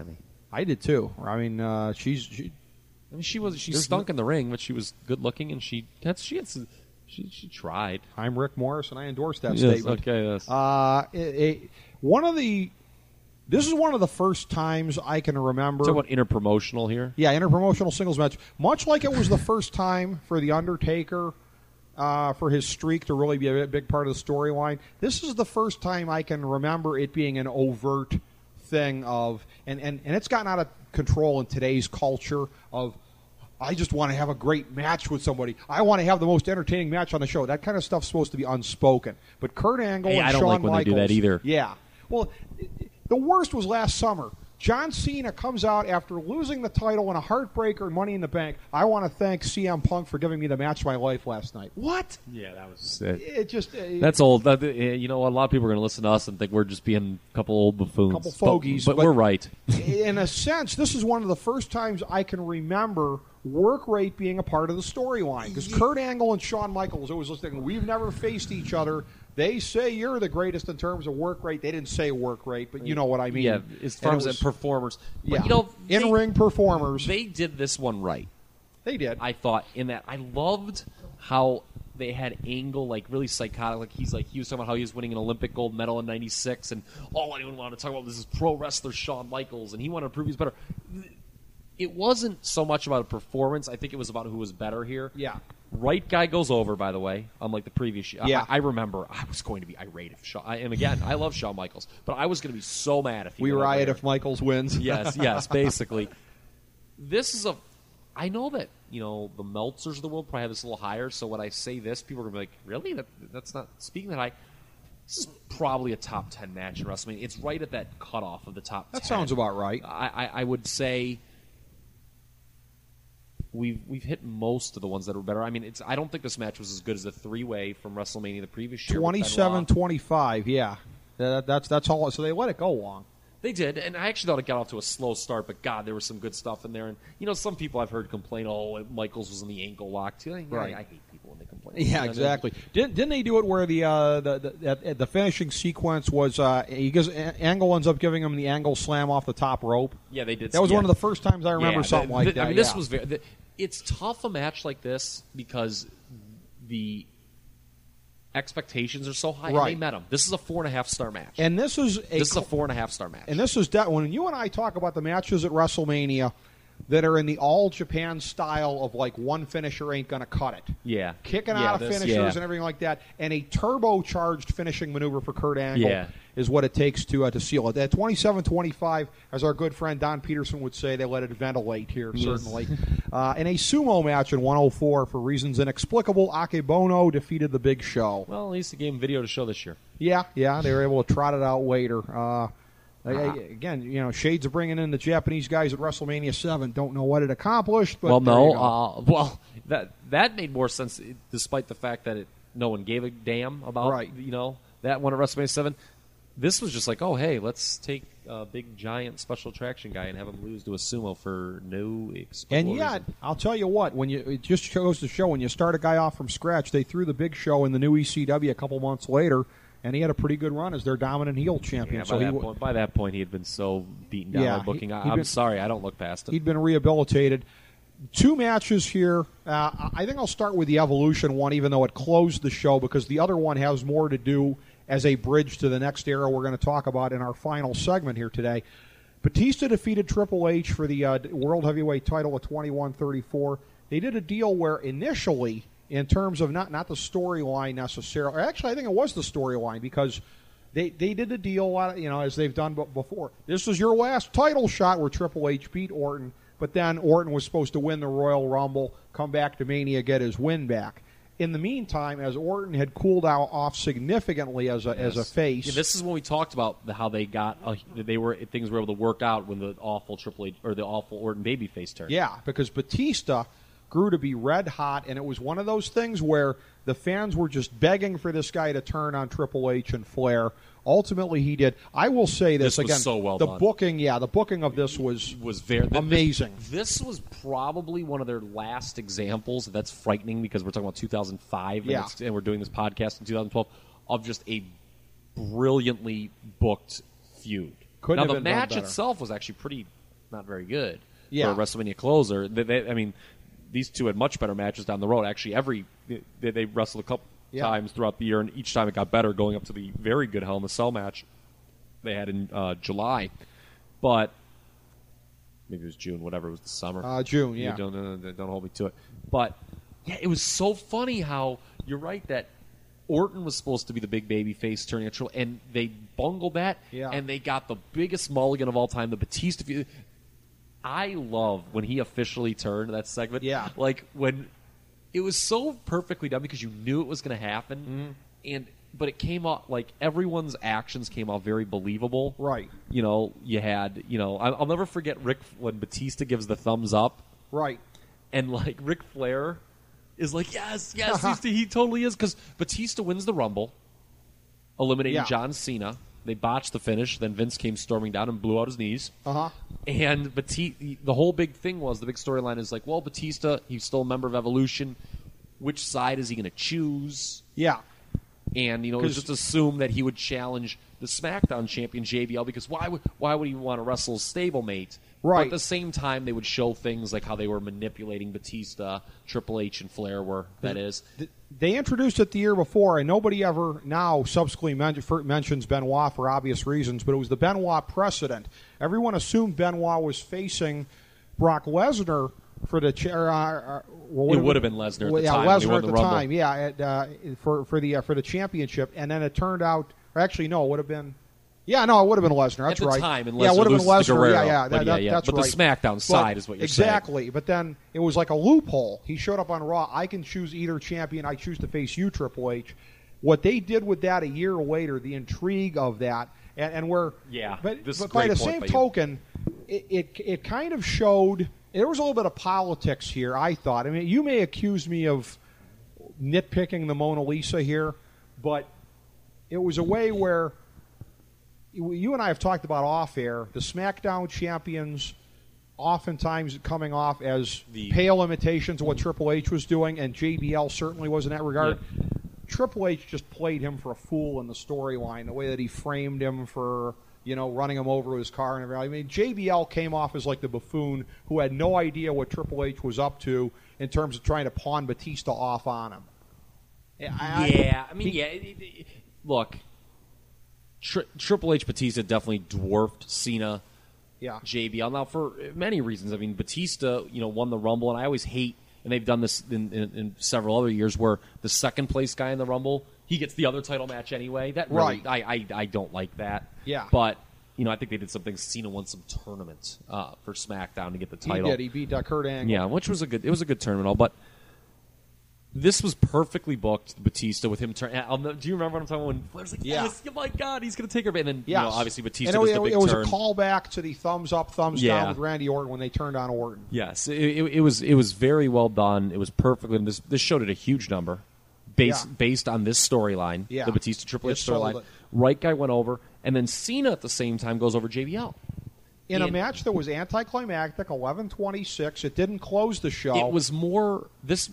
I did too. I mean, uh, she's she, I mean, she was she There's stunk no- in the ring, but she was good looking, and she that's she had some, she she tried. I'm Rick Morris, and I endorse that Yes, statement. okay, yes. Uh, it, it, one of the this is one of the first times I can remember. Talk about interpromotional here. Yeah, interpromotional singles match. Much like it was the first time for The Undertaker uh, for his streak to really be a big part of the storyline, this is the first time I can remember it being an overt thing of, and, and, and it's gotten out of control in today's culture of, I just want to have a great match with somebody. I want to have the most entertaining match on the show. That kind of stuff's supposed to be unspoken. But Kurt Angle Hey, and I don't Shawn like when Michaels, they do that either. Yeah. Well, the worst was last summer. John Cena comes out after losing the title in a heartbreaker in Money in the Bank. I want to thank C M Punk for giving me the match of my life last night. What? Yeah, that was it. It just uh, That's old. That, uh, you know, a lot of people are going to listen to us and think we're just being a couple old buffoons. Couple fogies, but, but, but- we're right. in a sense, this is one of the first times I can remember work rate being a part of the storyline. Because Kurt Angle and Shawn Michaels, it was listening. We've never faced each other. They say you're the greatest in terms of work rate. They didn't say work rate, but you know what I mean. Yeah, as far And as it was- performers. But, yeah, you know, they- in-ring performers. They did this one right. They did. I thought in that I loved how they had Angle like really psychotic. Like he's like he was talking about how he was winning an Olympic gold medal in ninety-six, and all anyone wanted to talk about was this pro wrestler Shawn Michaels, and he wanted to prove he's better. It wasn't so much about a performance. I think it was about who was better here. Yeah. Right guy goes over, by the way, unlike the previous year. Yeah. I, I remember I was going to be irate if Shawn. I, and again, I love Shawn Michaels, but I was going to be so mad if he we went over riot here. if Michaels wins. Yes, yes, basically. This is a. I know that you know the Meltzers of the world probably have this a little higher. So when I say this, people are gonna be like, "Really? That, that's not speaking that high." This is probably a top ten match in WrestleMania. It's right at that cutoff of the top. That ten. sounds about right. I, I, I would say we've we've hit most of the ones that were better. I mean, it's. I don't think this match was as good as the three way from WrestleMania the previous year. with twenty-seven Benoit. twenty-five, yeah. That, that's that's all. So they let it go long. They did, and I actually thought it got off to a slow start, but God, there was some good stuff in there. And, you know, some people I've heard complain, oh, Michaels was in the ankle lock, too. I, Right. I, I hate people when they complain. Yeah, You know, exactly. Didn't didn't they do it where the uh, the, the at- at the finishing sequence was uh, he gives Angle ends up giving him the angle slam off the top rope? Yeah, they did. That was yeah. one of the first times I remember Yeah, something the- like the- that. I mean, this yeah. was very. The, it's tough a match like this because the expectations are so high, Right. and they met them. This is a four and a half star match. and this is a this is a four and a half star match. And this is de- when you and I talk about the matches at WrestleMania that are in the all Japan style of like one finisher ain't gonna cut it. yeah, Kicking yeah, out of this- finishers yeah. and everything like that, and a turbocharged finishing maneuver for Kurt Angle Yeah. is what it takes to uh, to seal it. At twenty-seven twenty-five, as our good friend Don Peterson would say, they let it ventilate here, Yes. certainly. uh, in a sumo match in one oh four, for reasons inexplicable, Akebono defeated the Big Show. Well, at least they gave him video to show this year. Yeah, yeah, they were able to trot it out later. Uh, I- I- Ah. again, you know, shades of bringing in the Japanese guys at WrestleMania seven. Don't know what it accomplished, but well, there no. you go. Uh, well, that that made more sense, despite the fact that it no one gave a damn about. Right. You know that one at WrestleMania seven. This was just like, oh hey, let's take a big giant special attraction guy and have him lose to a sumo for no explicable And yet, reason. I'll tell you what, when you it just goes to show when you start a guy off from scratch, they threw the Big Show in the new E C W a couple months later, and he had a pretty good run as their dominant heel champion. Yeah, by, so he that w- point, by that point, he had been so beaten down Yeah, by booking. he- I, he'd I'm been- sorry, I don't look past it. he'd been rehabilitated. Two matches here. Uh, I think I'll start with the Evolution one, even though it closed the show, because the other one has more to do as a bridge to the next era we're going to talk about in our final segment here today. Batista defeated Triple H for the uh, World Heavyweight title at twenty-one thirty-four. They did a deal where initially, in terms of not, not the storyline necessarily, or actually I think it was the storyline because they, they did a deal, uh, you know, as they've done b- before. This was your last title shot where Triple H beat Orton, but then Orton was supposed to win the Royal Rumble, come back to Mania, get his win back. In the meantime, as Orton had cooled out off significantly as a as a Yes. face, Yeah, this is when we talked about the, how they got uh, they were things were able to work out when the awful Triple H or the awful Orton babyface turn. yeah, because Batista grew to be red hot, and it was one of those things where the fans were just begging for this guy to turn on Triple H and Flair. Ultimately, he did. I will say this, This was again: so well the done. booking, yeah, the booking of this was was very th- amazing. This, this was probably one of their last examples. That's frightening because we're talking about two thousand five, and, Yeah. it's- and we're doing this podcast in two thousand twelve of just a brilliantly booked feud. Couldn't now have the been done match better. itself was actually pretty not very good Yeah. for a WrestleMania closer. They, they, I mean, these two had much better matches down the road. Actually, every they, they wrestled a couple Yeah. times throughout the year, and each time it got better, going up to the very good Hell in a Cell match they had in uh, July. But maybe it was June, whatever. It was the summer. Uh, June, yeah. Don't, don't, don't hold me to it. But, yeah, it was so funny how, you're right, that Orton was supposed to be the big baby face turning a troll, and they bungled that, Yeah. and they got the biggest mulligan of all time, the Batista feud. I love when he officially turned that segment. Yeah. Like, when it was so perfectly done because you knew it was going to happen, Mm-hmm. and but it came out, like, everyone's actions came out very believable. Right. You know, you had, you know, I- I'll never forget Rick when Batista gives the thumbs up, Right. and, like, Ric Flair is like, yes, yes, he's, he totally is, because Batista wins the Rumble, eliminating Yeah. John Cena. They botched the finish. Then Vince came storming down and blew out his knees. Uh-huh. And Batista, the whole big thing was, the big storyline is like, well, Batista, he's still a member of Evolution. Which side is he going to choose? Yeah. And, you know, it was 'Cause- just assumed that he would challenge the SmackDown champion, J B L, because why would why would he want to wrestle his stablemate? Right. But at the same time, they would show things like how they were manipulating Batista, Triple H, and Flair were, that is. Th- They introduced it the year before, and nobody ever now subsequently men- for- mentions Benoit for obvious reasons, but it was the Benoit precedent. Everyone assumed Benoit was facing Brock Lesnar for the chair. Uh, well, It would have been Lesnar at the yeah, time when he Lesnar won at the the Rumble. time, yeah, at, uh, for for the uh, for the championship, and then it turned out, or actually, no, it would have been. Yeah, no, it would have been Lesnar. That's At the right. time, and yeah, it Lesnar would have been loses to Lesnar. Guerrero. Yeah, yeah, But that, yeah, that- yeah. that's But the right. SmackDown But side is what you're saying. exactly. But then it was like a loophole. He showed up on Raw. I can choose either champion. I choose to face you, Triple H. What they did with that a year later, the intrigue of that, and, and where, Yeah, but, this is but by great the point same by you. token, it, it it kind of showed there was a little bit of politics here. I thought. I mean, you may accuse me of nitpicking the Mona Lisa here, but it was a way where you and I have talked about off air. The SmackDown champions oftentimes coming off as The- pale imitations of what Triple H was doing, and J B L certainly was in that regard. Triple H just played him for a fool in the storyline, the way that he framed him for, you know, running him over with his car and everything. I mean, J B L came off as like the buffoon who had no idea what Triple H was up to in terms of trying to pawn Batista off on him. I- Yeah, I mean, he- yeah. It, it, it- look, Tri- Triple H Batista definitely dwarfed Cena, Yeah. J B L. Now, for many reasons. I mean, Batista, you know, won the Rumble, and I always hate, and they've done this in, in, in several other years, where the second place guy in the Rumble, he gets the other title match anyway. That really, Right. I, I, I don't like that. Yeah. But, you know, I think they did something. Cena won some tournament uh, for SmackDown to get the He title. did. He beat uh, Kurt Angle. Yeah, which was a good. It was a good tournament, all. But this was perfectly booked. Batista with him turn. Do you remember what I'm talking about? When Flair's like, Yeah. "Yes, oh my God, he's going to take her." And then, Yes. you know, obviously Batista and it, does it, the big it was turn. a callback to the thumbs up, thumbs Yeah. down with Randy Orton when they turned on Orton. Yes, it, it, it was. It was very well done. It was perfectly. And this this showed it a huge number, based Yeah. based on this storyline. Yeah. The Batista Triple It H sold storyline. it. Right guy went over, and then Cena at the same time goes over J B L. In a And- match that was anticlimactic, eleven twenty-six, it didn't close the show. It was more this,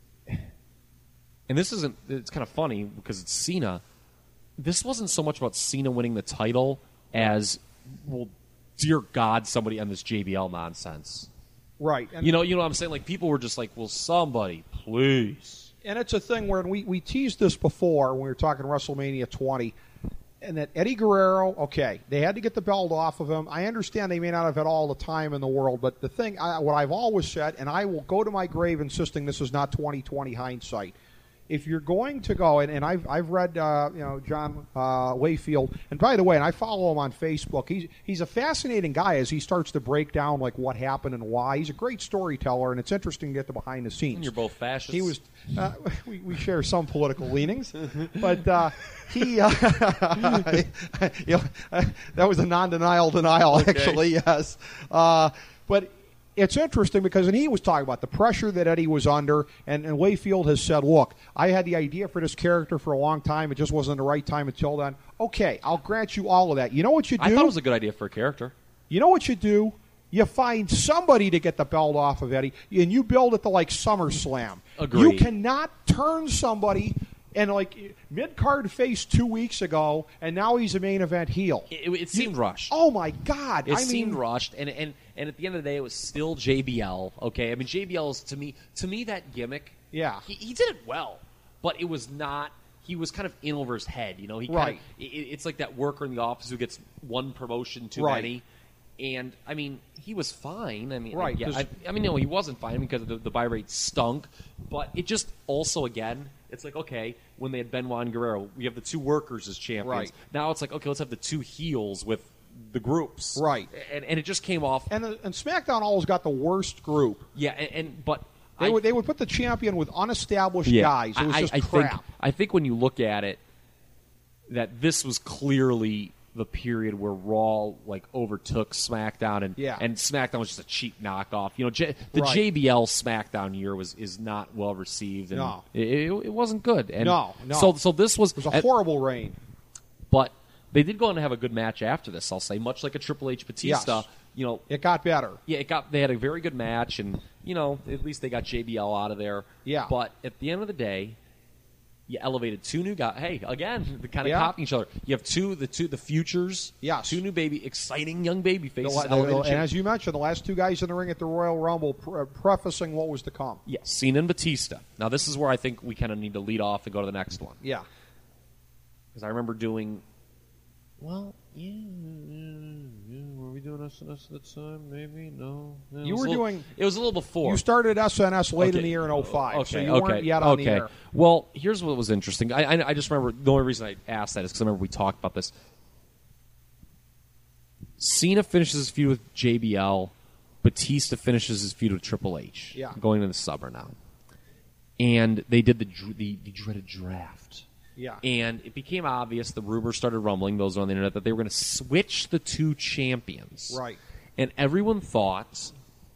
and this isn't. It's kind of funny because it's Cena. This wasn't so much about Cena winning the title as, well, dear God, somebody end this J B L nonsense. right. And, You know, you know what I'm saying? Like, people were just like, "Will somebody please?" and it's a thing where we, we teased this before when we were talking WrestleMania twenty, and that Eddie Guerrero, okay, they had to get the belt off of him. I understand they may not have had all the time in the world, but the thing, I, what I've always said, and I will go to my grave insisting this is not twenty twenty hindsight. If you're going to go, and, and I've I've read uh, you know John uh, Layfield, and by the way, and I follow him on Facebook. He's he's a fascinating guy as he starts to break down like what happened and why. He's a great storyteller, and it's interesting to get the behind the scenes. And you're both fascists. He was. Uh, we, we share some political leanings, but uh, he. Uh, you know, uh, that was a non-denial denial, Okay. actually. Yes, uh, but. It's interesting because, and he was talking about the pressure that Eddie was under, and, and Layfield has said, look, I had the idea for this character for a long time. It just wasn't the right time until then. Okay, I'll grant you all of that. You know what you do? I thought it was a good idea for a character. You know what you do? You find somebody to get the belt off of Eddie, and you build it to like SummerSlam. Agreed. You cannot turn somebody And like mid card face two weeks ago, and now he's a main event heel. It, it seemed You- rushed. Oh my God! It I seemed mean, rushed, and, and and at the end of the day, it was still J B L. Okay, I mean J B L is to me to me that gimmick. Yeah. he, he did it well, but it was not. He was kind of in over his head. You know, he Right. kind of, it, it's like that worker in the office who gets one promotion too Right. many. And I mean, he was fine. I mean, Right, yeah, 'cause- I, I mean, no, he wasn't fine because the, the buy rate stunk. But it just also again, it's like okay, when they had Benoit and Guerrero, we have the two workers as champions. Right. Now it's like okay, let's have the two heels with the groups. Right. And and it just came off. and the, and SmackDown always got the worst group. Yeah, and, and but They I, would they would put the champion with unestablished yeah, guys. It was I, just I crap. Think, I think when you look at it, that this was clearly the period where Raw like overtook SmackDown, and Yeah. and SmackDown was just a cheap knockoff. You know, J, the Right. J B L SmackDown year was is not well received, and No. it, it, it wasn't good. And No, no. So so this was, It was a and- horrible reign. but they did go on to have a good match after this. I'll say, much like a Triple H Batista. Yes. You know, It got better. yeah, it got. They had a very good match, and you know, at least they got J B L out of there. Yeah. But at the end of the day, you elevated two new guys. Hey, again, they're kind of Yeah. copying each other. You have two, the two, the futures. Yes. Two new baby, exciting young baby The faces. la- the- elevated and champ- as you mentioned, the last two guys in the ring at the Royal Rumble, pre- prefacing what was to come. yes, Cena and Batista. Now this is where I think we kind of need to lead off and go to the next one, Yeah. because I remember doing. Well, yeah, yeah, yeah. Were we doing S N S at the time? Maybe no. It You was were a little- doing- It was a little before. You started S N S late Okay. in the year in oh five, Okay, so you okay, weren't yet on okay. the air. Well, here's what was interesting. I, I, I just remember the only reason I asked that is because I remember we talked about this. Cena finishes his feud with J B L. Batista finishes his feud with Triple H. Yeah. Going into the summer now, and they did the dr- the, the dreaded draft. Yeah. And it became obvious, the rumors started rumbling, those on the internet, that they were going to switch the two champions. Right. And everyone thought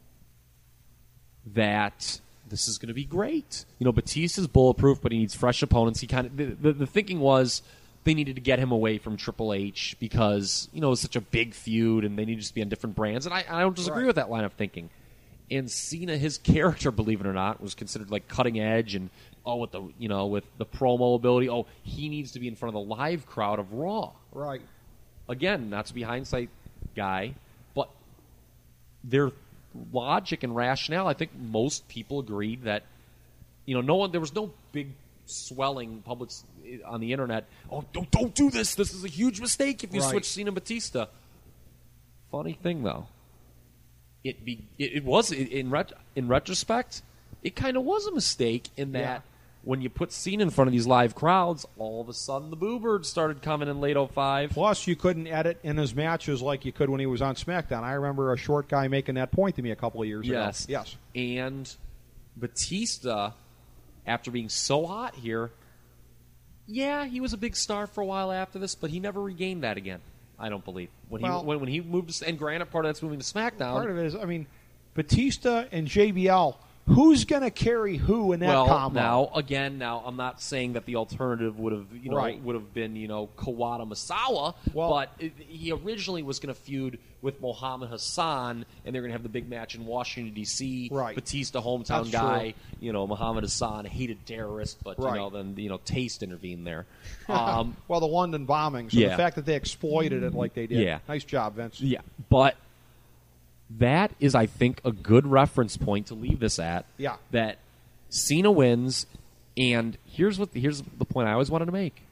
that this is going to be great. You know, Batista's bulletproof, but he needs fresh opponents. He kind of the, the, the thinking was they needed to get him away from Triple H because, you know, it was such a big feud and they needed to be on different brands. And I, I don't disagree Right. with that line of thinking. And Cena, his character, believe it or not, was considered like cutting edge and oh, with the you know with the promo ability. Oh, he needs to be in front of the live crowd of Raw. Right. Again, not to be hindsight guy, but their logic and rationale. I think most people agreed that you know no one there was no big swelling public s- on the internet. Oh, don't don't do this. This is a huge mistake if you Right. switch Cena and Batista. Funny thing though. It be it, it was in ret, in retrospect, it kind of was a mistake in that Yeah. when you put Cena in front of these live crowds, all of a sudden the boo birds started coming in late oh five. Plus, you couldn't edit in his matches like you could when he was on SmackDown. I remember a short guy making that point to me a couple of years Yes, ago. Yes. and Batista, after being so hot here, yeah, he was a big star for a while after this, but he never regained that again. I don't believe when Well- he when, when he moved to, and granted, part of that's moving to SmackDown. Part of it is, I mean, Batista and J B L. Who's going to carry who in that well, combo? now again, now I'm not saying that the alternative would have, you know, Right. would have been, you know, Kawada Masawa, Well- but it, he originally was going to feud with Mohammed Hassan, and they're going to have the big match in Washington D C. Right. Batista, hometown That's guy, you know, Mohammed Hassan, hated terrorist, but Right. you know, then you know, taste intervened there. Um, well, the London bombing. So Yeah. the fact that they exploited it like they did. Yeah. Nice job, Vince. yeah, but that is, I think, a good reference point to leave this at. Yeah. That Cena wins, and here's what here's the point I always wanted to make.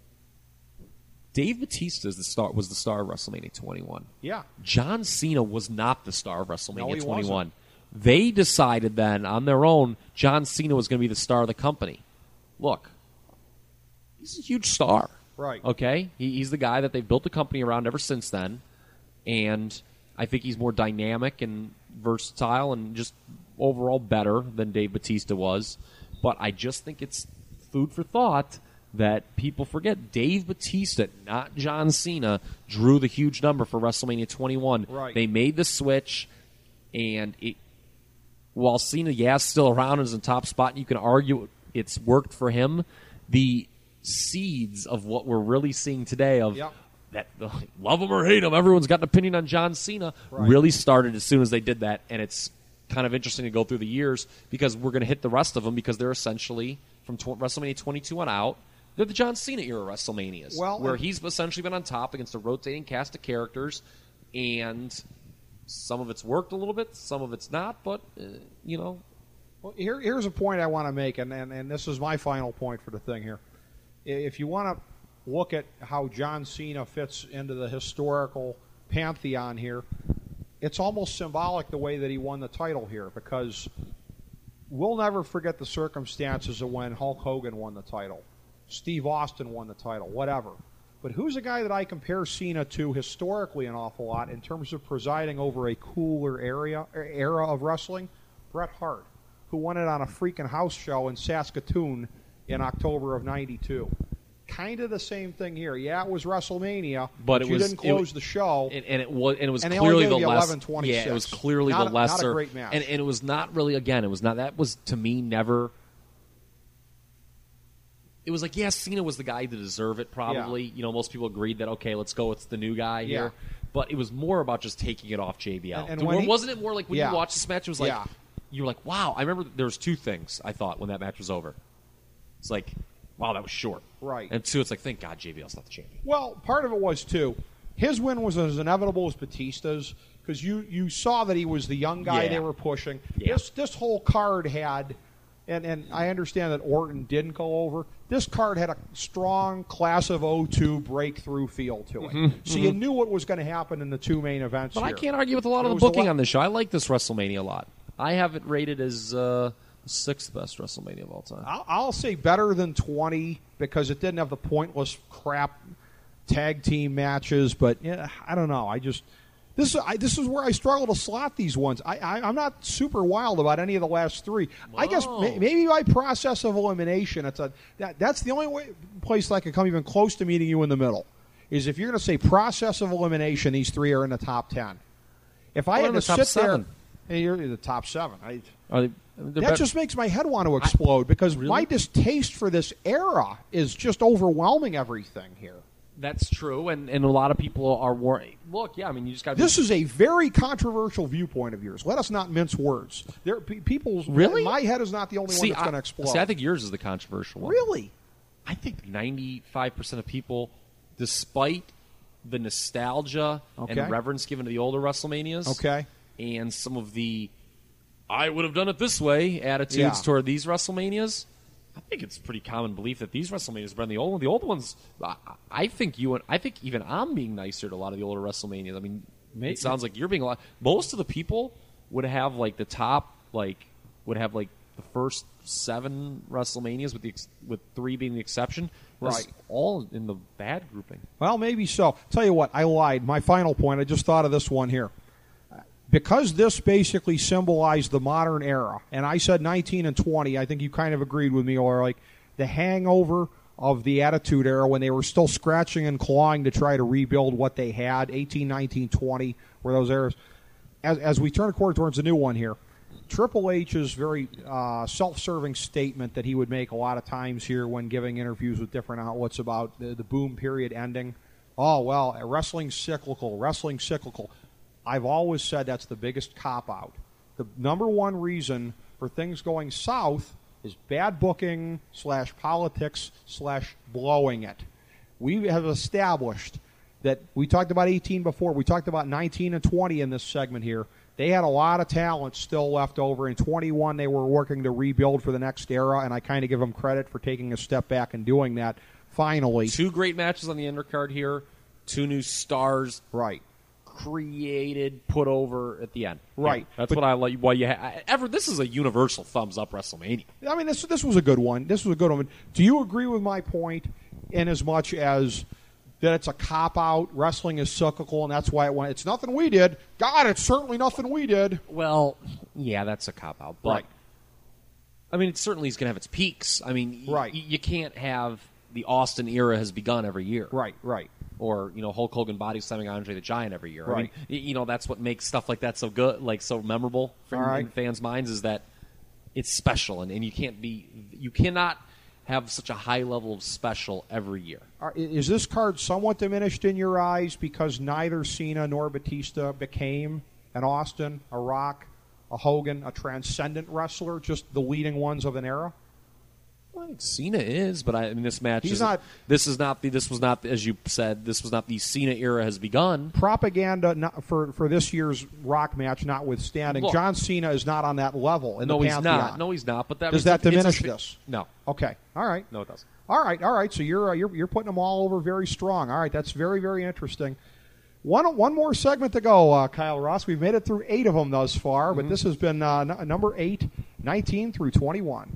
Dave Batista is the star was the star of WrestleMania twenty-one. Yeah. John Cena was not the star of No, WrestleMania he twenty-one. wasn't. They decided then on their own John Cena was going to be the star of the company. Look, he's a huge star. Right. Okay? He, he's the guy that they've built the company around ever since then. And I think he's more dynamic and versatile and just overall better than Dave Batista was. But I just think it's food for thought that people forget Dave Batista, not John Cena, drew the huge number for WrestleMania twenty-one. Right. They made the switch, and it, while Cena, yeah, is still around and is in top spot, and you can argue it's worked for him, the seeds of what we're really seeing today of Yep. that love him or hate him, everyone's got an opinion on John Cena, Right. really started as soon as they did that, and it's kind of interesting to go through the years because we're going to hit the rest of them because they're essentially, from tw- WrestleMania twenty-two on out, they're the John Cena era WrestleManias, Well, where and- he's essentially been on top against a rotating cast of characters, and some of it's worked a little bit, some of it's not, but, uh, you know. Well, here, here's a point I want to make, and, and, and this is my final point for the thing here. If you want to look at how John Cena fits into the historical pantheon here, it's almost symbolic the way that he won the title here, because we'll never forget the circumstances of when Hulk Hogan won the title, Steve Austin won the title, whatever. But who's a guy that I compare Cena to historically an awful lot in terms of presiding over a cooler area era of wrestling? Bret Hart, who won it on a freaking house show in Saskatoon in October of ninety-two. Kind of the same thing here. Yeah, it was WrestleMania, But but it you was- didn't close it- the show. And, and it was and it was And they only clearly gave the you less. eleven twenty-six. Yeah, it was clearly Not the a- lesser. not a great match. And, and it was not really. Again, it was not. That was to me never. It was like, yeah, Cena was the guy to deserve it. Probably, Yeah. you know, most people agreed that okay, let's go. It's the new guy Yeah. here. But it was more about just taking it off J B L. And- and Dude, when he- wasn't it more like when Yeah. you watched this match? It was like Yeah. you were like, wow. I remember there was two things I thought when that match was over. It's like, wow, that was short. Right. And two, it's like, thank God J B L's not the champion. Well, part of it was, too, his win was as inevitable as Batista's, because you, you saw that he was the young guy Yeah. they were pushing. Yeah. This this whole card had, and, and I understand that Orton didn't go over, this card had a strong Class of oh two breakthrough feel to it. So you knew what was going to happen in the two main events Mm-hmm. But here. I can't argue with a lot It of the was a booking lot- on this show. I like this WrestleMania a lot. I have it rated as uh, the sixth best WrestleMania of all time. I'll, I'll say better than twenty because it didn't have the pointless crap tag team matches. But yeah, I don't know. I just this I, this is where I struggle to slot these ones. I, I I'm not super wild about any of the last three. I guess Whoa. may, maybe by process of elimination, it's a that that's the only way place that I could come even close to meeting you in the middle. Is if you're going to say process of elimination, these three are in the top ten. If I What had in to the top sit seven? there, and you're in the top seven. I, Are they, they're that bet- just makes my head want to explode because Really? my distaste for this era is just overwhelming everything here. That's true, and, and a lot of people are worried. Look, yeah, I mean, you just got This is a very controversial viewpoint of yours. Let us not mince words. There, pe- people's Really? My head is not the only see, one that's I, going to explode. see, I think yours is the controversial one. Really? I think ninety-five percent of people, despite the nostalgia Okay. and reverence given to the older WrestleManias, Okay. and some of the I would have done it this way attitudes Yeah. toward these WrestleManias, I think it's pretty common belief that these WrestleManias are better than the old ones. The old ones, I, I think you and I think even I'm being nicer to a lot of the older WrestleManias. I mean, Maybe. it sounds like you're being a lot. Most of the people would have like the top, like would have like the first seven WrestleManias, with the ex- with three being the exception. That's Right. all in the bad grouping. Well, maybe so. Tell you what, I lied. My final point, I just thought of this one here. Because this basically symbolized the modern era, and I said nineteen and twenty, I think you kind of agreed with me, or like the hangover of the Attitude Era when they were still scratching and clawing to try to rebuild what they had, eighteen, nineteen, twenty, were those eras. As, as we turn a corner towards the new one here, Triple H's very uh, self-serving statement that he would make a lot of times here when giving interviews with different outlets about the, the boom period ending. Oh, well, wrestling's cyclical, wrestling's cyclical. I've always said that's the biggest cop-out. The number one reason for things going south is bad booking slash politics slash blowing it. We have established that we talked about eighteen before. We talked about nineteen and twenty in this segment here. They had a lot of talent still left over. In twenty-one, they were working to rebuild for the next era, and I kind of give them credit for taking a step back and doing that finally. Two great matches on the undercard here. Two new stars. Right. Created, put over at the end. Right. Yeah, that's But- what I like. Why you ha- ever? This is a universal thumbs up WrestleMania. I mean, this this was a good one. This was a good one. Do you agree with my point in as much as that it's a cop-out, wrestling is cyclical, and that's why it went, it's nothing we did. God, it's certainly nothing we did. Well, yeah, that's a cop out. But Right. I mean, it certainly is going to have its peaks. I mean, y- Right. y- you can't have the Austin era has begun every year. Right, right. Or, you know, Hulk Hogan body slamming Andre the Giant every year. I Right. mean, y- you know, that's what makes stuff like that so good, like so memorable for All right. in fans' minds is that it's special, and, and you can't be, you cannot have such a high level of special every year. Are, is this card somewhat diminished in your eyes because neither Cena nor Batista became an Austin, a Rock, a Hogan, a transcendent wrestler, just the leading ones of an era? Well, I think Cena is, but I, I mean, this match He's is not- This is not the. This was not, as you said. This was not the Cena era has begun. Propaganda not, for for this year's Rock match notwithstanding, Look, John Cena is not on that level in No, the he's Pantheon. not. No, he's not. But that Does it's that a- it's a diminish spe- this? No, Okay, all right. no, it doesn't. All right, all right. So you're uh, you're you're putting them all over very strong. All right, that's very very interesting. One one more segment to go, uh, Kyle Ross. We've made it through eight of them thus far, but this has been uh, n- number eight, nineteen through twenty-one.